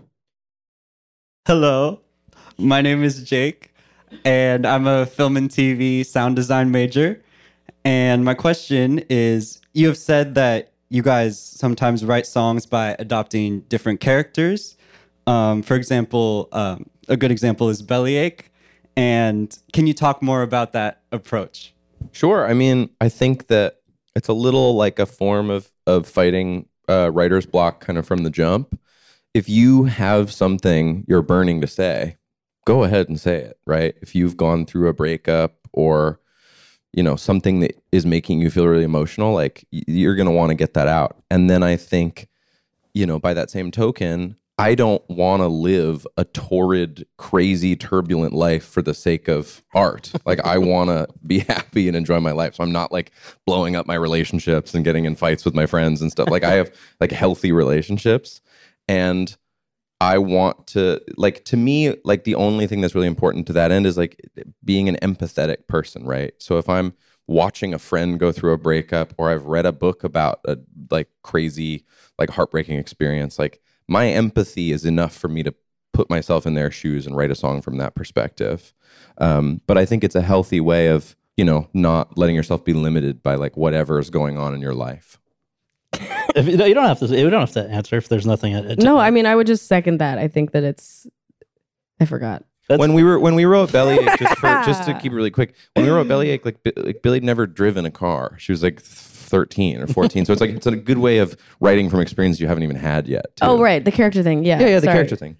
Hello, my name is Jake, and I'm a film and TV sound design major. And my question is, you have said that you guys sometimes write songs by adopting different characters. For example, a good example is Bellyache. And can you talk more about that approach? Sure. I mean, I think that it's a little like a form of fighting writer's block kind of from the jump. If you have something you're burning to say, go ahead and say it, right? If you've gone through a breakup or, something that is making you feel really emotional, like you're going to want to get that out. And then I think, by that same token, I don't want to live a torrid, crazy, turbulent life for the sake of art. Like I want to be happy and enjoy my life. So I'm not like blowing up my relationships and getting in fights with my friends and stuff. Like I have like healthy relationships, and I want to, like, to me, like the only thing that's really important to that end is like being an empathetic person, right? So if I'm watching a friend go through a breakup, or I've read a book about a like crazy, like heartbreaking experience, like my empathy is enough for me to put myself in their shoes and write a song from that perspective. But I think it's a healthy way of not letting yourself be limited by like whatever is going on in your life. If, you don't have to answer if there's nothing. No, I mean, I would just second that. I think that I forgot. When we wrote Bellyache, just to keep it really quick, when we wrote Bellyache, like Billy had never driven a car. She was like 13 or 14, so it's a good way of writing from experience you haven't even had yet. Too. Oh, right, the character thing. Yeah, the character thing.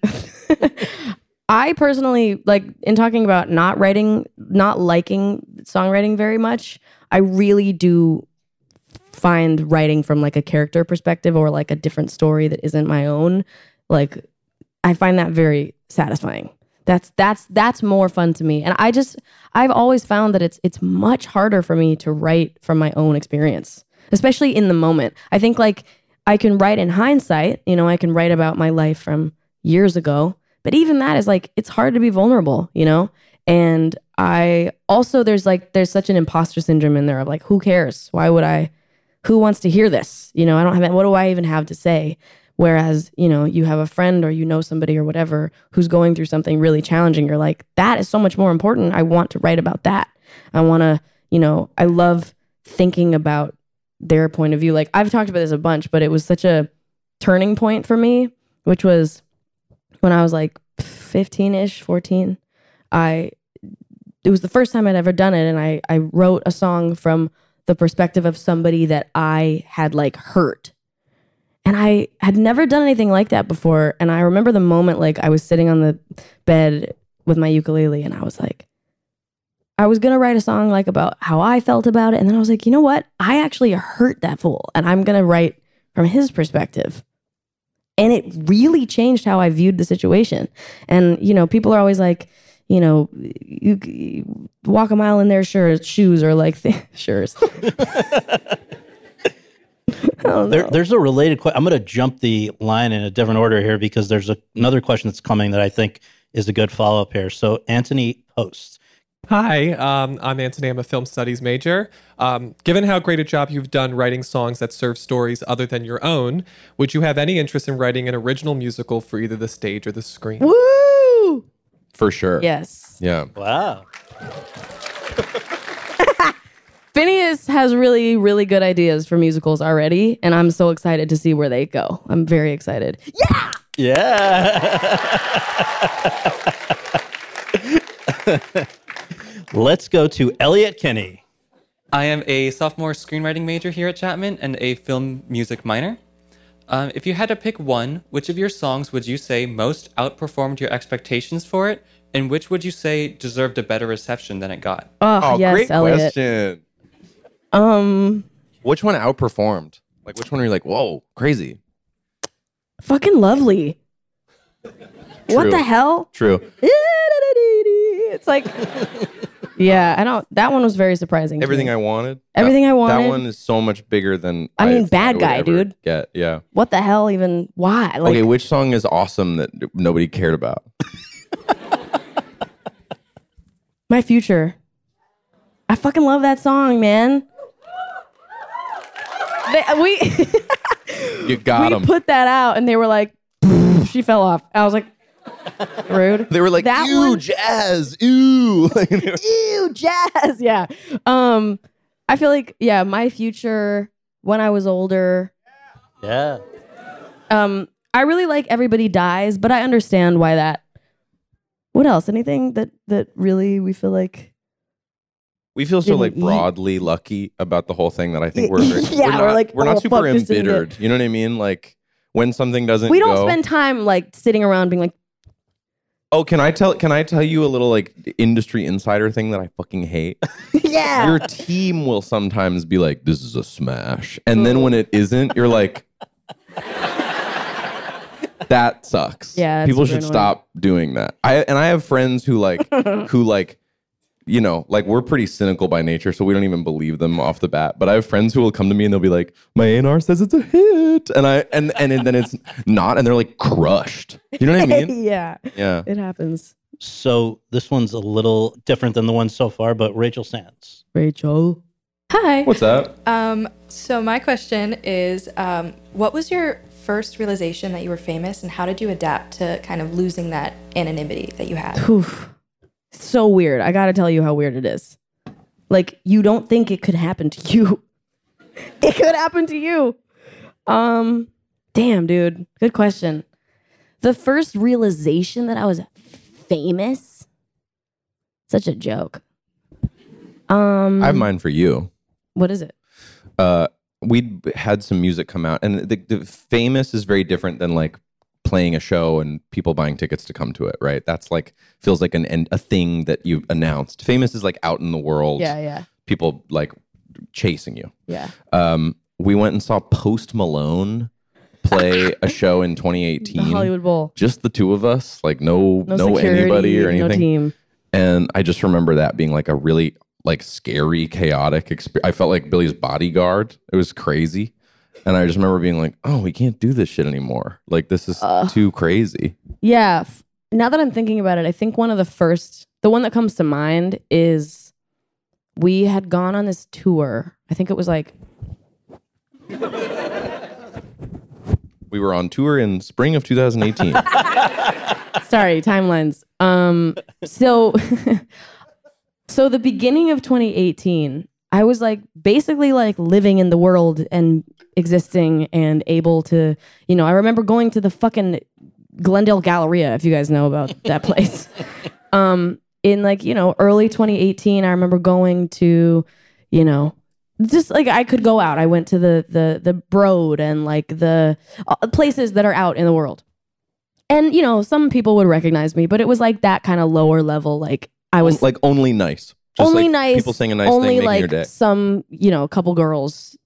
I personally, like, in talking about not liking songwriting very much, I really do find writing from like a character perspective or like a different story that isn't my own. Like, I find that very satisfying. That's more fun to me. And I've always found that it's much harder for me to write from my own experience, especially in the moment. I think like I can write in hindsight, I can write about my life from years ago, but even that is like, it's hard to be vulnerable, And I also, there's such an imposter syndrome in there of like, who cares? Who wants to hear this? I don't have, what do I even have to say? Whereas, you have a friend or somebody or whatever who's going through something really challenging. You're like, that is so much more important. I want to write about that. I want to, I love thinking about their point of view. Like, I've talked about this a bunch, but it was such a turning point for me, which was when I was like 15-ish, 14. It was the first time I'd ever done it. And I wrote a song from the perspective of somebody that I had like hurt. And I had never done anything like that before. And I remember the moment, like I was sitting on the bed with my ukulele and I was like, I was going to write a song like about how I felt about it. And then I was like, you know what? I actually hurt that fool and I'm going to write from his perspective. And it really changed how I viewed the situation. And, people are always like, you walk a mile in their shoes or like shoes. There's a related question. I'm going to jump the line in a different order here because there's another question that's coming that I think is a good follow-up here. So Anthony Post. Hi, I'm Anthony. I'm a film studies major. Given how great a job you've done writing songs that serve stories other than your own, would you have any interest in writing an original musical for either the stage or the screen? Woo! For sure. Yes. Yeah. Wow. Phineas has really, really good ideas for musicals already, and I'm so excited to see where they go. I'm very excited. Yeah! Yeah! Let's go to Elliot Kinney. I am a sophomore screenwriting major here at Chapman and a film music minor. If you had to pick one, which of your songs would you say most outperformed your expectations for it, and which would you say deserved a better reception than it got? Oh yes, great Elliot. question. Which one outperformed? Like, which one are you like, whoa, crazy? Fucking Lovely. What True. the hell? True. It's like, yeah, that one was very surprising. Everything I Wanted. Everything I Wanted. That one is so much bigger than I mean, thought Bad it would Guy, ever dude. Get, yeah. What the hell even? Why? Like, Okay, which song is awesome that nobody cared about? My Future. I fucking love that song, man. You got we him. put that out and they were like, she fell off. I was like, rude. They were like, that ew, one, jazz, ew. ew, jazz. Yeah. I feel like, yeah, My Future, When I Was Older. Yeah. I really like Everybody Dies, but I understand why that. What else? Anything that really we feel like. We feel so like Didn't eat. broadly lucky about the whole thing that I think we're very, Yeah, we're like, we're oh, not super fuck, this didn't get- embittered. You know what I mean? Like when something doesn't We don't go, spend time like sitting around being like, oh, can I tell you a little like industry insider thing that I fucking hate? yeah. Your team will sometimes be like, this is a smash. And then when it isn't, you're like, that sucks. Yeah, that's People super should annoying. stop doing that. I have friends who like, like we're pretty cynical by nature, so we don't even believe them off the bat. But I have friends who will come to me and they'll be like, my A&R says it's a hit. And then it's not, and they're like crushed. You know what I mean? yeah. Yeah. It happens. So this one's a little different than the ones so far, but Rachel Sands. Rachel. Hi. What's up? So my question is, what was your first realization that you were famous, and how did you adapt to kind of losing that anonymity that you had? Oof. So weird. I gotta tell you how weird it is. Like, you don't think it could happen to you. It could happen to you. Damn, dude. Good question. The first realization that I was famous, such a joke. I have mine for you. What is it? We had some music come out, and the famous is very different than like playing a show and people buying tickets to come to it, right? That's like feels like a thing that you announced. Famous is like out in the world. Yeah. People like chasing you. Yeah. We went and saw Post Malone play a show in 2018. The Hollywood Bowl. Just the two of us, like no security, anybody or anything. No team. And I just remember that being like a really like scary, chaotic experience. I felt like Billy's bodyguard. It was crazy. And I just remember being like, oh, we can't do this shit anymore. Like, this is too crazy. Yeah. Now that I'm thinking about it, I think the one that comes to mind is we had gone on this tour. I think it was like... We were on tour in spring of 2018. Sorry, timelines. So the beginning of 2018, I was like basically like living in the world and existing and able to, I remember going to the fucking Glendale Galleria, if you guys know about that place. In like, early 2018, I remember going to, just like I could go out. I went to the Broad and like the places that are out in the world. And, some people would recognize me, but it was like that kind of lower level. Like I was like only nice. Just only like nice. People saying a nice only thing, making like your day. some, couple girls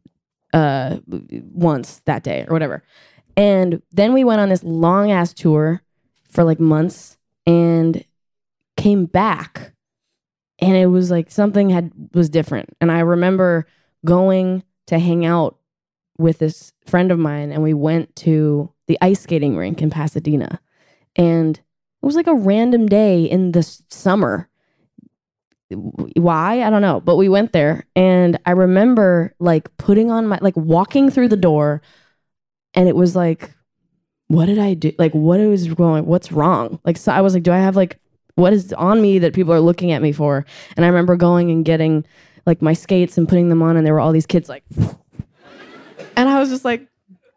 once that day or whatever. And then we went on this long ass tour for like months and came back. And it was like something was different. And I remember going to hang out with this friend of mine, and we went to the ice skating rink in Pasadena. And it was like a random day in the summer. Why? I don't know. But we went there, and I remember like putting on walking through the door, and it was like, what did I do? Like, what's wrong? Like, so I was like, do I have like, what is on me that people are looking at me for? And I remember going and getting like my skates and putting them on, and there were all these kids like, and I was just like,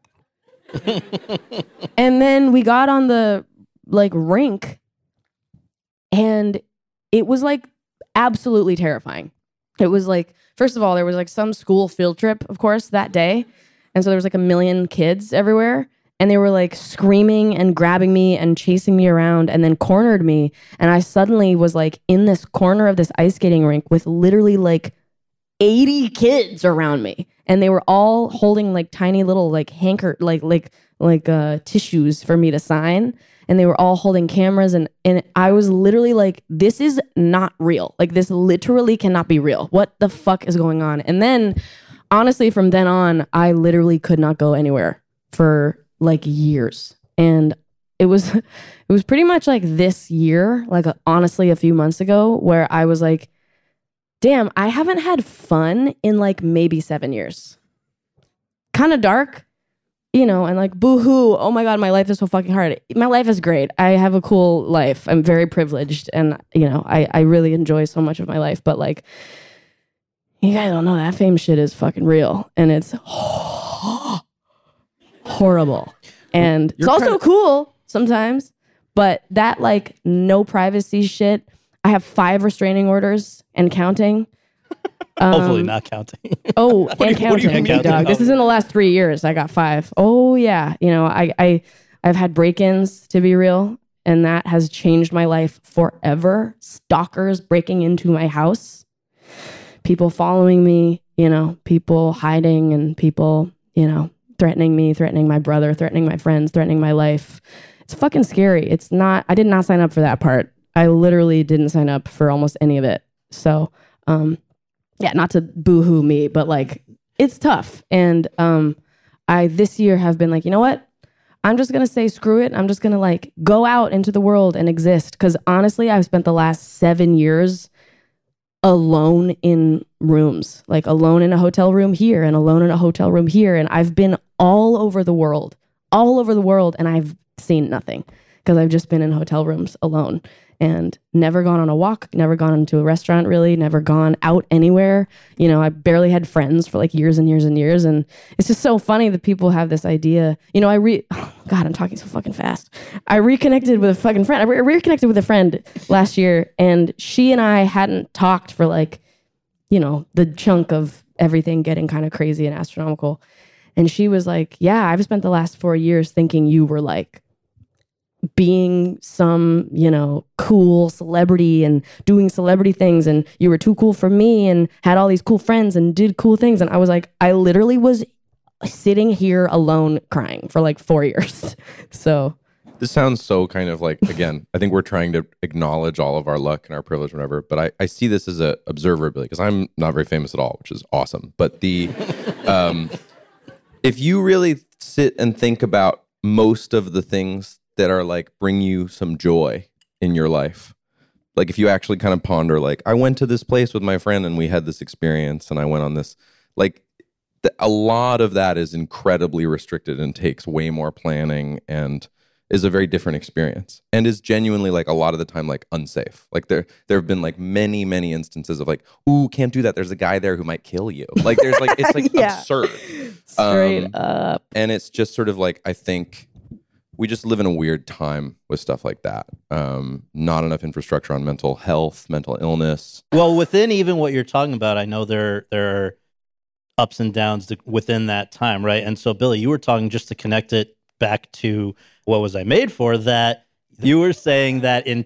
and then we got on the like rink, and it was like absolutely terrifying. It was like, first of all, there was like some school field trip, of course, that day. And so there was like a million kids everywhere. And they were like screaming and grabbing me and chasing me around and then cornered me. And I suddenly was like in this corner of this ice skating rink with literally like 80 kids around me. And they were all holding like tiny little like tissues for me to sign. And they were all holding cameras. And I was literally like, this is not real. Like, this literally cannot be real. What the fuck is going on? And then honestly, from then on, I literally could not go anywhere for like years. And it was pretty much like this year, like honestly a few months ago, where I was like, damn, I haven't had fun in like maybe 7 years. Kind of dark, and like boo-hoo, oh my God, my life is so fucking hard. My life is great. I have a cool life. I'm very privileged, and I really enjoy so much of my life, but like, you guys don't know that fame shit is fucking real, and it's horrible. And it's also cool sometimes, but that like no privacy shit, I have 5 restraining orders and counting. Hopefully not counting. Oh, and counting, dog. This is in the last 3 years. I got 5. Oh yeah. I've had break-ins, to be real, and that has changed my life forever. Stalkers breaking into my house, people following me, people hiding, and people, threatening me, threatening my brother, threatening my friends, threatening my life. It's fucking scary. I did not sign up for that part. I literally didn't sign up for almost any of it. So, yeah, not to boo-hoo me, but like, it's tough. And I this year have been like, you know what? I'm just going to say screw it. I'm just going to like go out into the world and exist. Because honestly, I've spent the last 7 years alone in rooms, like alone in a hotel room here and alone in a hotel room here. And I've been all over the world, and I've seen nothing. because I've just been in hotel rooms alone and never gone on a walk, never gone into a restaurant really, never gone out anywhere. You know, I barely had friends for like years and years and years. And it's just so funny that people have this idea. You know, oh God, I'm talking so fucking fast. I reconnected with a fucking friend. I reconnected with a friend last year, and she and I hadn't talked for like, you know, the chunk of everything getting kind of crazy and astronomical. And she was like, yeah, I've spent the last 4 years thinking you were like being some, you know, cool celebrity and doing celebrity things, and you were too cool for me and had all these cool friends and did cool things. And I was like, I literally was sitting here alone crying for like 4 years. So this sounds so kind of like, again, I think we're trying to acknowledge all of our luck and our privilege, whatever. But I see this as an observer, because I'm not very famous at all, which is awesome. But the if you really sit and think about most of the things that are like bring you some joy in your life, like if you actually kind of ponder, like I went to this place with my friend and we had this experience and I went on this, like a lot of that is incredibly restricted and takes way more planning and is a very different experience and is genuinely like a lot of the time like unsafe. Like there have been like many instances of like, ooh, can't do that. There's a guy there who might kill you. Like there's like, it's like absurd. Straight up. And it's just sort of like, I think we just live in a weird time with stuff like that. Not enough infrastructure on mental health, mental illness. Well, within even what you're talking about, I know there are ups and downs within that time, right? And so, Billy, you were talking, just to connect it back to What Was I Made For, that you were saying that in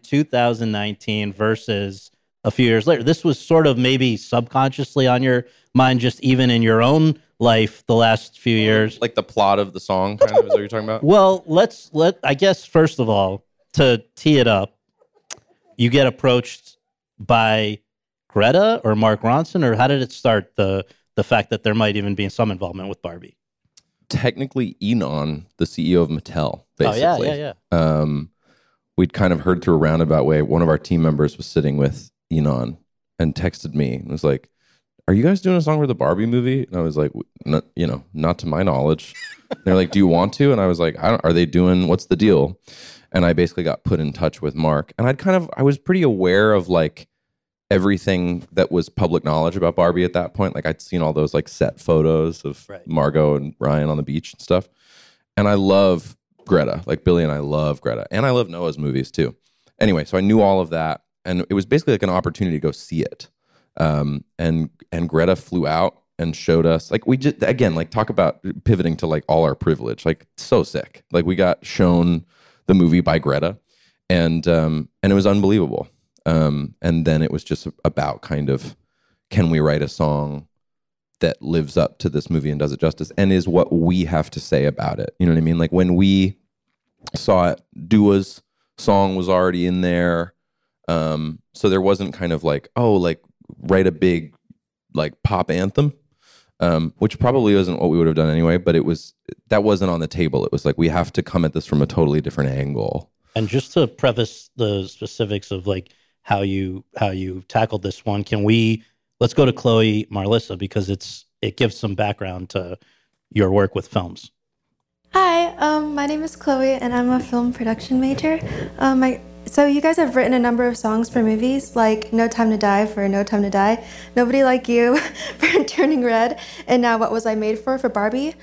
2019 versus a few years later, this was sort of maybe subconsciously on your mind, just even in your own life the last few years. Like the plot of the song kind of is what you're talking about? Well, I guess, first of all, to tee it up, you get approached by Greta or Mark Ronson, or how did it start, the fact that there might even be some involvement with Barbie? Technically, Enon, the CEO of Mattel, basically. Oh, yeah. We'd kind of heard through a roundabout way. One of our team members was sitting with Enon and texted me and was like, "Are you guys doing a song for the Barbie movie?" And I was like, not to my knowledge. They're like, "Do you want to?" And I was like, "Are they doing, what's the deal?" And I basically got put in touch with Mark. And I was pretty aware of like everything that was public knowledge about Barbie at that point. Like I'd seen all those like set photos of Margot and Ryan on the beach and stuff. And I love Greta, like Billy and I love Greta. And I love Noah's movies too. Anyway, so I knew all of that. And it was basically like an opportunity to go see it. And Greta flew out and showed us, like, we just, again, like talk about pivoting to like all our privilege, like so sick. Like we got shown the movie by Greta and it was unbelievable. And then it was just about kind of, can we write a song that lives up to this movie and does it justice and is what we have to say about it? You know what I mean? Like when we saw it, Dua's song was already in there. So there wasn't kind of like, oh, like write a big like pop anthem, which probably wasn't what we would have done anyway, but that wasn't on the table. It was like, we have to come at this from a totally different angle. And just to preface the specifics of like how you tackled this one, let's go to Chloe Marlissa, because it gives some background to your work with films. Hi, my name is Chloe and I'm a film production major. So you guys have written a number of songs for movies, like No Time to Die for No Time to Die, Nobody Like You for Turning Red, and now What Was I Made For Barbie.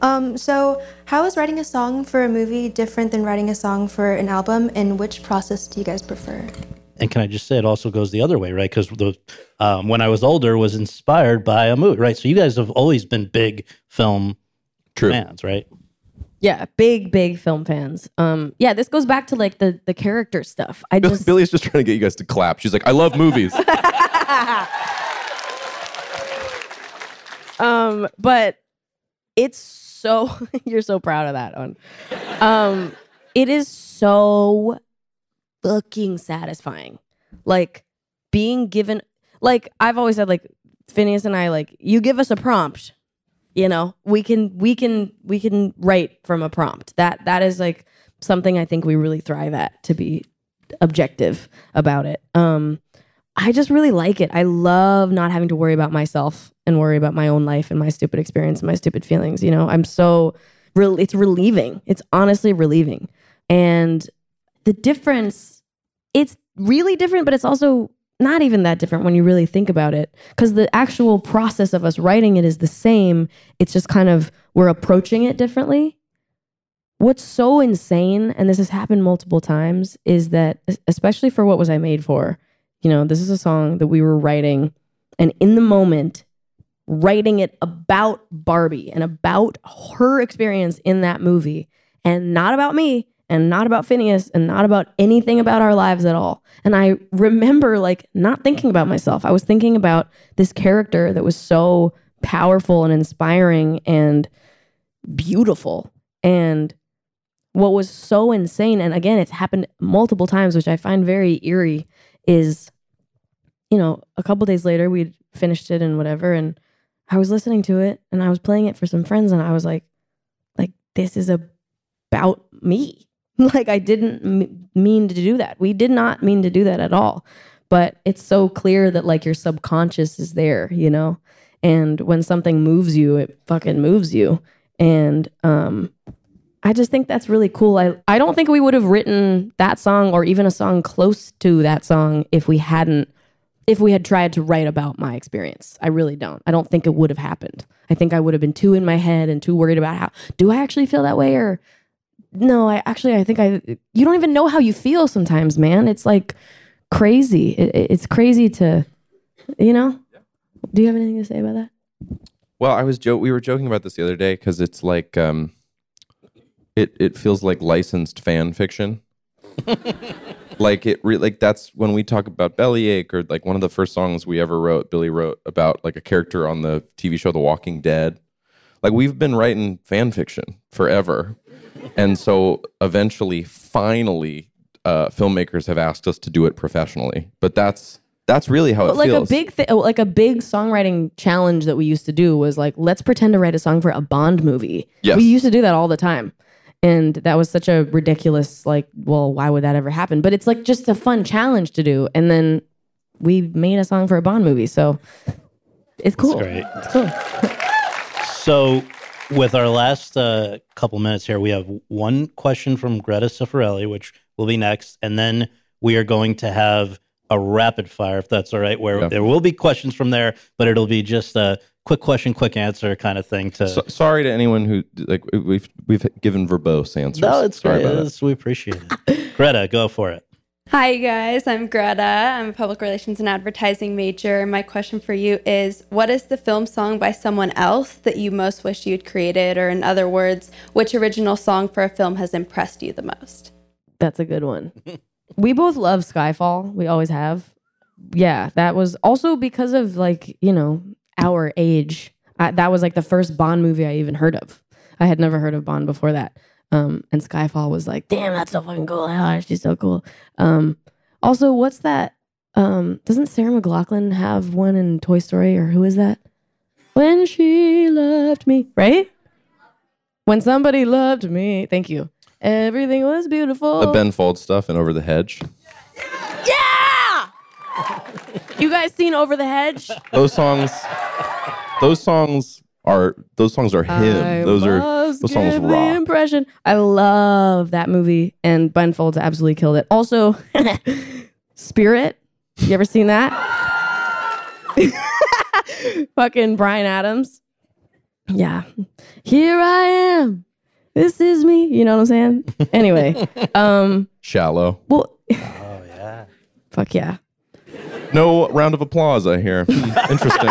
So how is writing a song for a movie different than writing a song for an album, and which process do you guys prefer? And can I just say, it also goes the other way, right? Because When I Was Older was inspired by a movie, right? So you guys have always been big film fans, right? Yeah, big film fans. Yeah, this goes back to like the character stuff. Billy's just trying to get you guys to clap. She's like, I love movies. But it's so you're so proud of that one. It is so fucking satisfying. Like being given, like I've always said, like Phineas and I, like you give us a prompt. You know, we can write from a prompt. That is like something I think we really thrive at, to be objective about it. I just really like it. I love not having to worry about myself and worry about my own life and my stupid experience and my stupid feelings. You know, it's relieving. It's honestly relieving. And the difference, it's really different, but it's also not even that different when you really think about it, because the actual process of us writing it is the same. It's just kind of, we're approaching it differently. What's so insane, and this has happened multiple times, is that, especially for What Was I Made For, this is a song that we were writing, and in the moment, writing it about Barbie and about her experience in that movie, and not about me, and not about Phineas, and not about anything about our lives at all. And I remember not thinking about myself. I was thinking about this character that was so powerful and inspiring and beautiful. And what was so insane, and again, it's happened multiple times, which I find very eerie, is, a couple days later, we'd finished it and whatever, and I was listening to it, and I was playing it for some friends, and I was like, this is about me. I didn't mean to do that. We did not mean to do that at all. But it's so clear that your subconscious is there, and when something moves you, it fucking moves you. And, I just think that's really cool. I don't think we would have written that song or even a song close to that song if we had tried to write about my experience. I really don't. I don't think it would have happened. I think I would have been too in my head and too worried about do I actually feel that way, or no, I think you don't even know how you feel sometimes, man. It's crazy. It's crazy to, do you have anything to say about that? Well, we were joking about this the other day, because it's it feels like licensed fan fiction. That's when we talk about Bellyache, or one of the first songs we ever wrote, Billy wrote about a character on the TV show The Walking Dead. We've been writing fan fiction forever. And so eventually, finally, filmmakers have asked us to do it professionally. But that's really how it feels. A big songwriting challenge that we used to do was let's pretend to write a song for a Bond movie. Yes. We used to do that all the time. And that was such a ridiculous, why would that ever happen? But it's just a fun challenge to do. And then we made a song for a Bond movie. So it's cool. That's great. It's cool. So with our last couple minutes here, we have one question from Greta Cifarelli, which will be next. And then we are going to have a rapid fire, if that's all right, where there will be questions from there, but it'll be just a quick question, quick answer kind of thing. Sorry to anyone who we've given verbose answers. No, it's great. We appreciate it. Greta, go for it. Hi guys, I'm Greta. I'm a public relations and advertising major. My question for you is, what is the film song by someone else that you most wish you'd created? Or in other words, which original song for a film has impressed you the most? That's a good one. We both love Skyfall. We always have. Yeah, that was also because of our age. That was the first Bond movie I even heard of. I had never heard of Bond before that. And Skyfall was damn, that's so fucking cool. Oh, she's so cool. Also, what's that? Doesn't Sarah McLachlan have one in Toy Story, or who is that? When she loved me, right? When somebody loved me. Thank you. Everything was beautiful. The Ben Folds stuff and Over the Hedge. Yeah! You guys seen Over the Hedge? Those songs are him. Those songs rock. Impression. I love that movie, and Ben Folds absolutely killed it. Also, Spirit. You ever seen that? Fucking Bryan Adams. Yeah. Here I am. This is me. You know what I'm saying? Anyway. Shallow. Well. Oh yeah. Fuck yeah. No round of applause, I hear. Interesting.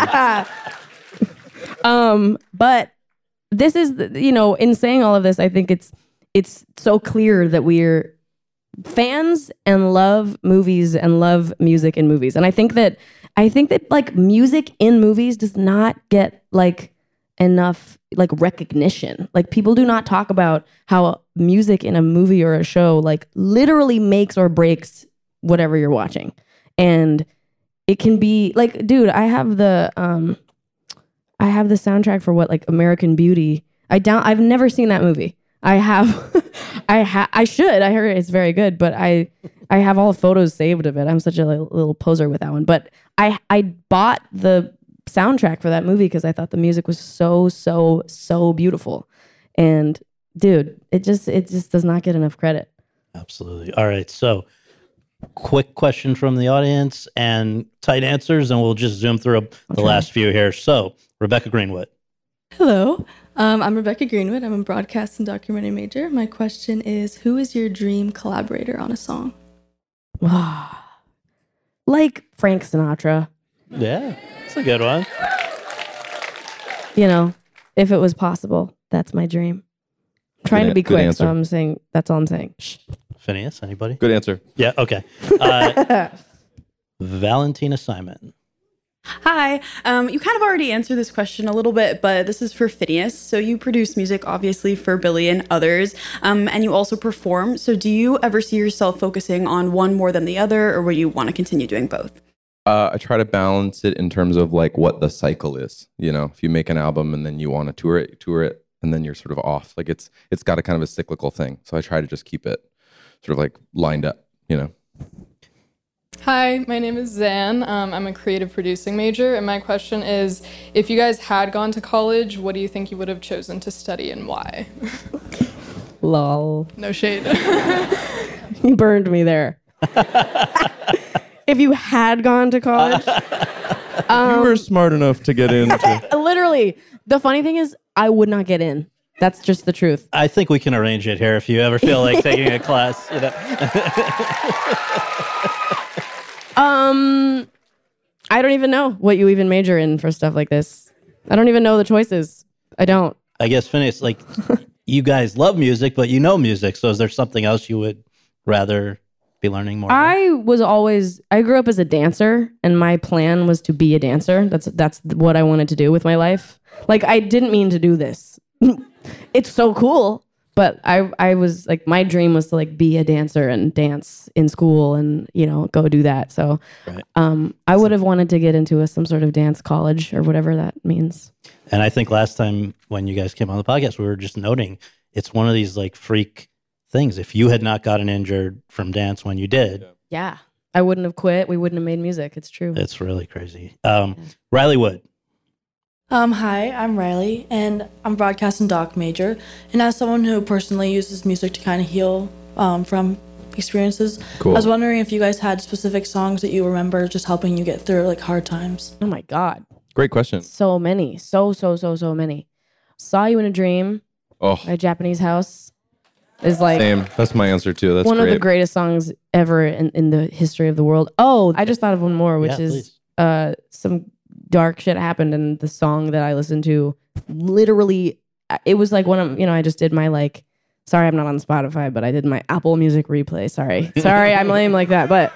But this is, in saying all of this, I think it's so clear that we're fans and love movies and love music in movies. And I think that music in movies does not get enough recognition. People do not talk about how music in a movie or a show literally makes or breaks whatever you're watching. And it can be dude, I have the soundtrack for American Beauty. I've never seen that movie. I should. I heard it's very good, but I have all the photos saved of it. I'm such a little poser with that one. But I bought the soundtrack for that movie because I thought the music was so beautiful. And dude, it just does not get enough credit. Absolutely. All right. So, quick question from the audience and tight answers, and we'll just zoom through the last few here. So, Rebecca Greenwood. Hello, I'm Rebecca Greenwood. I'm a broadcast and documentary major. My question is, who is your dream collaborator on a song? Like Frank Sinatra. Yeah, that's a good one. You know, if it was possible, that's my dream. I'm trying to be good quick, answer. so I'm saying that's all I'm saying. Phineas, anybody? Good answer. Yeah, okay. Valentina Simon. Hi. You kind of already answered this question a little bit, but this is for Phineas. So you produce music, obviously, for Billy and others, and you also perform. So do you ever see yourself focusing on one more than the other, or would you want to continue doing both? I try to balance it in terms of like what the cycle is. You know, if you make an album and then you want to tour it, and then you're sort of off. Like it's got a kind of a cyclical thing. So I try to just keep it sort of like lined up, you know. Hi, my name is Zan. I'm a creative producing major, and my question is, if you guys had gone to college, what do you think you would have chosen to study and why? Lol. No shade. You burned me there. If you had gone to college. You were smart enough to get into. Literally. The funny thing is, I would not get in. That's just the truth. I think we can arrange it here if you ever feel like taking a class. You know? I don't even know what you even major in for stuff like this. I don't even know the choices. I don't. I guess, Phineas, like, you guys love music, but you know music. So is there something else you would rather be learning more about? I grew up as a dancer, and my plan was to be a dancer. That's what I wanted to do with my life. Like, I didn't mean to do this. It's so cool. But I was like, my dream was to like be a dancer and dance in school and, you know, go do that. So I would have wanted to get into some sort of dance college or whatever that means. And I think last time when you guys came on the podcast, we were just noting it's one of these like freak things. If you had not gotten injured from dance when you did. Yeah. I wouldn't have quit. We wouldn't have made music. It's true. It's really crazy. Riley Wood. Hi, I'm Riley, and I'm a broadcast and doc major. And as someone who personally uses music to kind of heal from experiences, Cool. I was wondering if you guys had specific songs that you remember just helping you get through like hard times. Oh my God. Great question. So many. So many. Saw You in a Dream Oh, by Japanese House is like same. That's my answer too. That's one great. of the greatest songs ever in the history of the world. Oh, I just thought of one more, which Yeah, is some dark shit happened, and the song that I listened to, literally, it was like one of, you know, I just did my like, sorry I'm not on Spotify, but I did my Apple Music replay. Sorry, I'm lame like that, but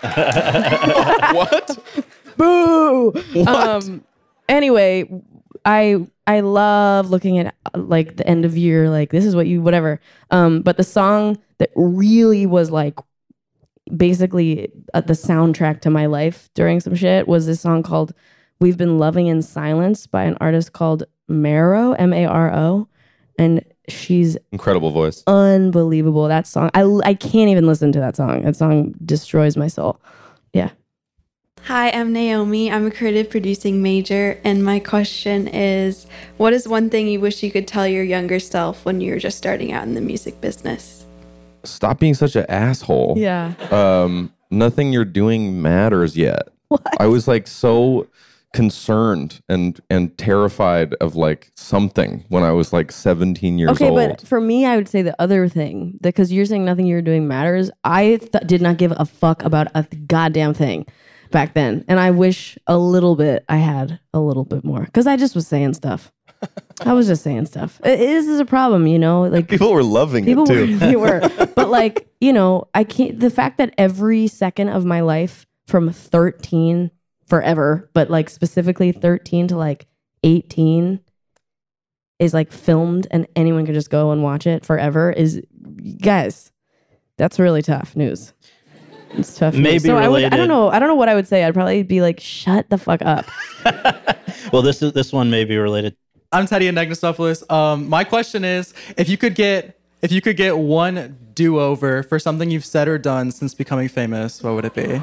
what? Boo. What? Anyway, I love looking at like the end of year, like this is what you whatever. But the song that really was like basically the soundtrack to my life during some shit was this song called We've Been Loving in Silence by an artist called Maro, M-A-R-O. And she's Incredible voice. unbelievable. That song, I can't even listen to that song. That song destroys my soul. Yeah. Hi, I'm Naomi. I'm a creative producing major, and my question is, what is one thing you wish you could tell your younger self when you were just starting out in the music business? Stop being such an asshole. Yeah. Nothing you're doing matters yet. I was like so concerned and terrified of like something when I was like 17 years Okay, old. but for me, I would say the other thing, because you're saying nothing you're doing matters. I did not give a fuck about a goddamn thing back then. And I wish I had a little bit more, because I just was saying stuff. I was just saying stuff. This is a problem, you know? Like people were loving it too. They were. But like, you know, I can't, the fact that every second of my life from 13 forever, but like specifically 13 to like 18 is like filmed and anyone can just go and watch it forever is, guys, that's really tough news. It's tough. Maybe news. So I related. don't know what I would say. I'd probably be like, shut the fuck up. Well, this one may be related. I'm Teddy Anagnostopoulos. My question is, if you could get one do-over for something you've said or done since becoming famous, what would it be?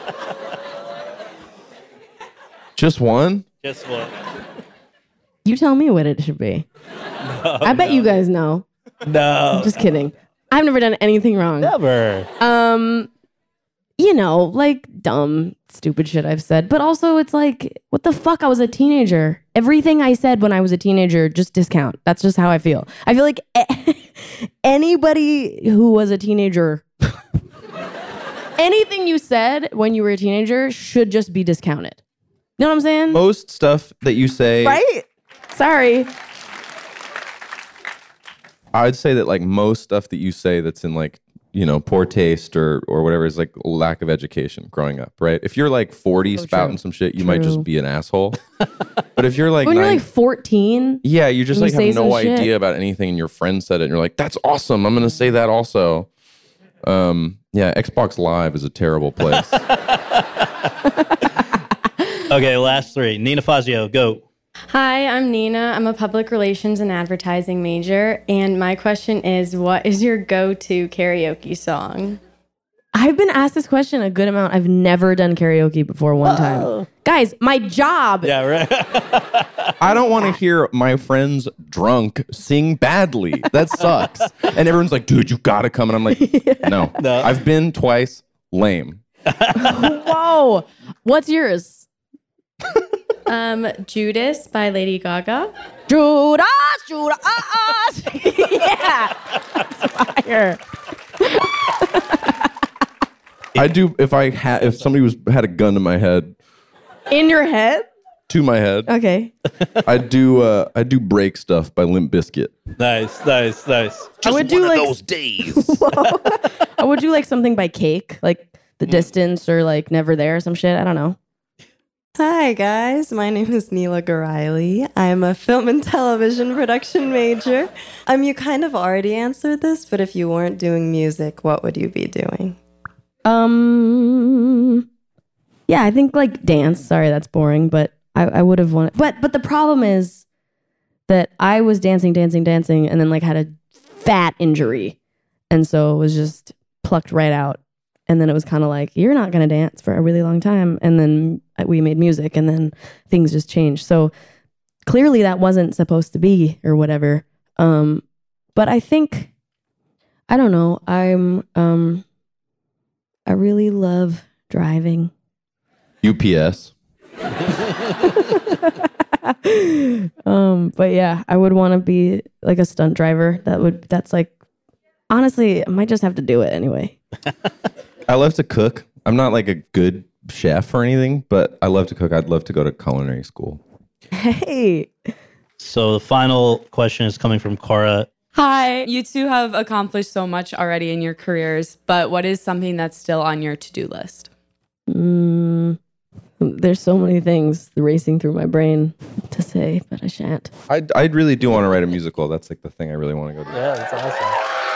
Just one? Just one. You tell me what it should be. I bet you guys know. No. I'm just kidding. I've never done anything wrong. Never. You know, like dumb, stupid shit I've said. But also it's like, what the fuck? I was a teenager. Everything I said when I was a teenager, just discount. That's just how I feel. I feel like anybody who was a teenager, anything you said when you were a teenager should just be discounted. You know what I'm saying? Most stuff that you say, Right? Sorry. I'd say that like most stuff that you say that's in like, you know, poor taste or whatever is like lack of education growing up, right? If you're like 40 spouting some shit, you might just be an asshole. But if you're like when you're like 14, yeah, you just and like have say no some shit. idea about anything and your friend said it and you're like, that's awesome. I'm going to say that also. Yeah, Xbox Live is a terrible place. Okay, last three. Nina Fazio, go. Hi, I'm Nina. I'm a public relations and advertising major. And my question is, what is your go-to karaoke song? I've been asked this question a good amount. I've never done karaoke before one time. Guys, my job. Yeah, right. I don't want to hear my friends drunk sing badly. That sucks. And everyone's like, dude, you got to come. And I'm like, no. I've been twice. Lame. Whoa. What's yours? Judas by Lady Gaga. Judas. Yeah. That's fire. I do if somebody had a gun to my head. In your head? To my head. Okay. I do break stuff by Limp Bizkit. Nice. I would do like those days. I would do like something by Cake, like The Distance or like Never There or some shit. I don't know. Hi guys, my name is Neela Garaili. I'm a film and television production major. You kind of already answered this, but if you weren't doing music, what would you be doing? Yeah, I think like dance. Sorry, that's boring, but I would have wanted. But the problem is that I was dancing, and then like had a fat injury, and so it was just plucked right out. And then it was kind of like, you're not going to dance for a really long time. And then we made music and then things just changed. So clearly that wasn't supposed to be or whatever. But I think, I don't know. I really love driving. UPS. But yeah, I would want to be like a stunt driver. That's like, honestly, I might just have to do it anyway. I love to cook. I'm not like a good chef or anything, but I love to cook. I'd love to go to culinary school. Hey. So the final question is coming from Cora. Hi, you two have accomplished so much already in your careers, but what is something that's still on your to-do list? There's so many things racing through my brain to say, but I shan't. I really do want to write a musical. That's like the thing I really want to go do. Yeah, that's awesome.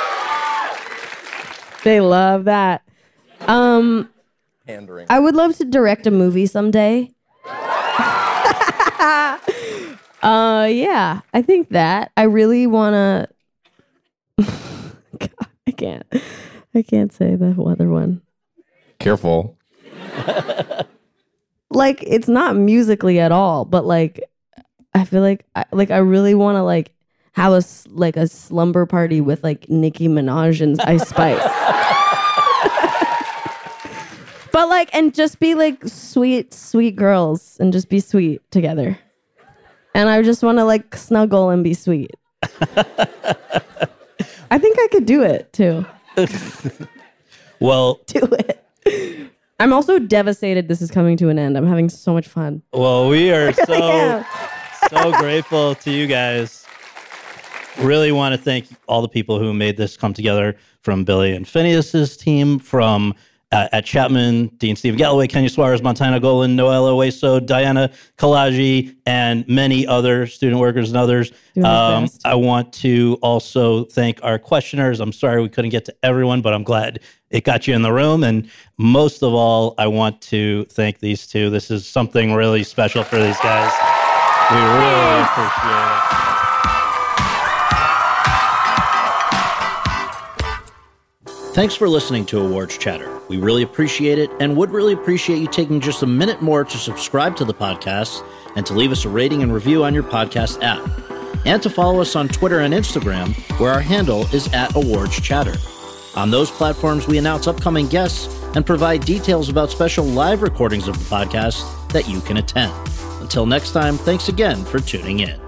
They love that. Pandering. I would love to direct a movie someday. Yeah, I think that. I really want to. I can't say the other one. Careful. Like, it's not musically at all, but like, I feel like I really want to like have a slumber party with like Nicki Minaj and Ice Spice. But like, and just be like sweet girls and just be sweet together. And I just want to like snuggle and be sweet. I think I could do it too. Well, do it. I'm also devastated this is coming to an end. I'm having so much fun. Well, we are so grateful to you guys. Really want to thank all the people who made this come together, from Billy and Phineas's team, from at Chapman, Dean Steve Galloway, Kenya Suarez, Montana Golan, Noella Oeso, Diana Kalaji, and many other student workers and others. I want to also thank our questioners. I'm sorry we couldn't get to everyone, but I'm glad it got you in the room. And most of all, I want to thank these two. This is something really special for these guys. We really appreciate it. Thanks for listening to Awards Chatter. We really appreciate it and would really appreciate you taking just a minute more to subscribe to the podcast and to leave us a rating and review on your podcast app. and to follow us on Twitter and Instagram, where our handle is @AwardsChatter. On those platforms, we announce upcoming guests and provide details about special live recordings of the podcast that you can attend. Until next time, thanks again for tuning in.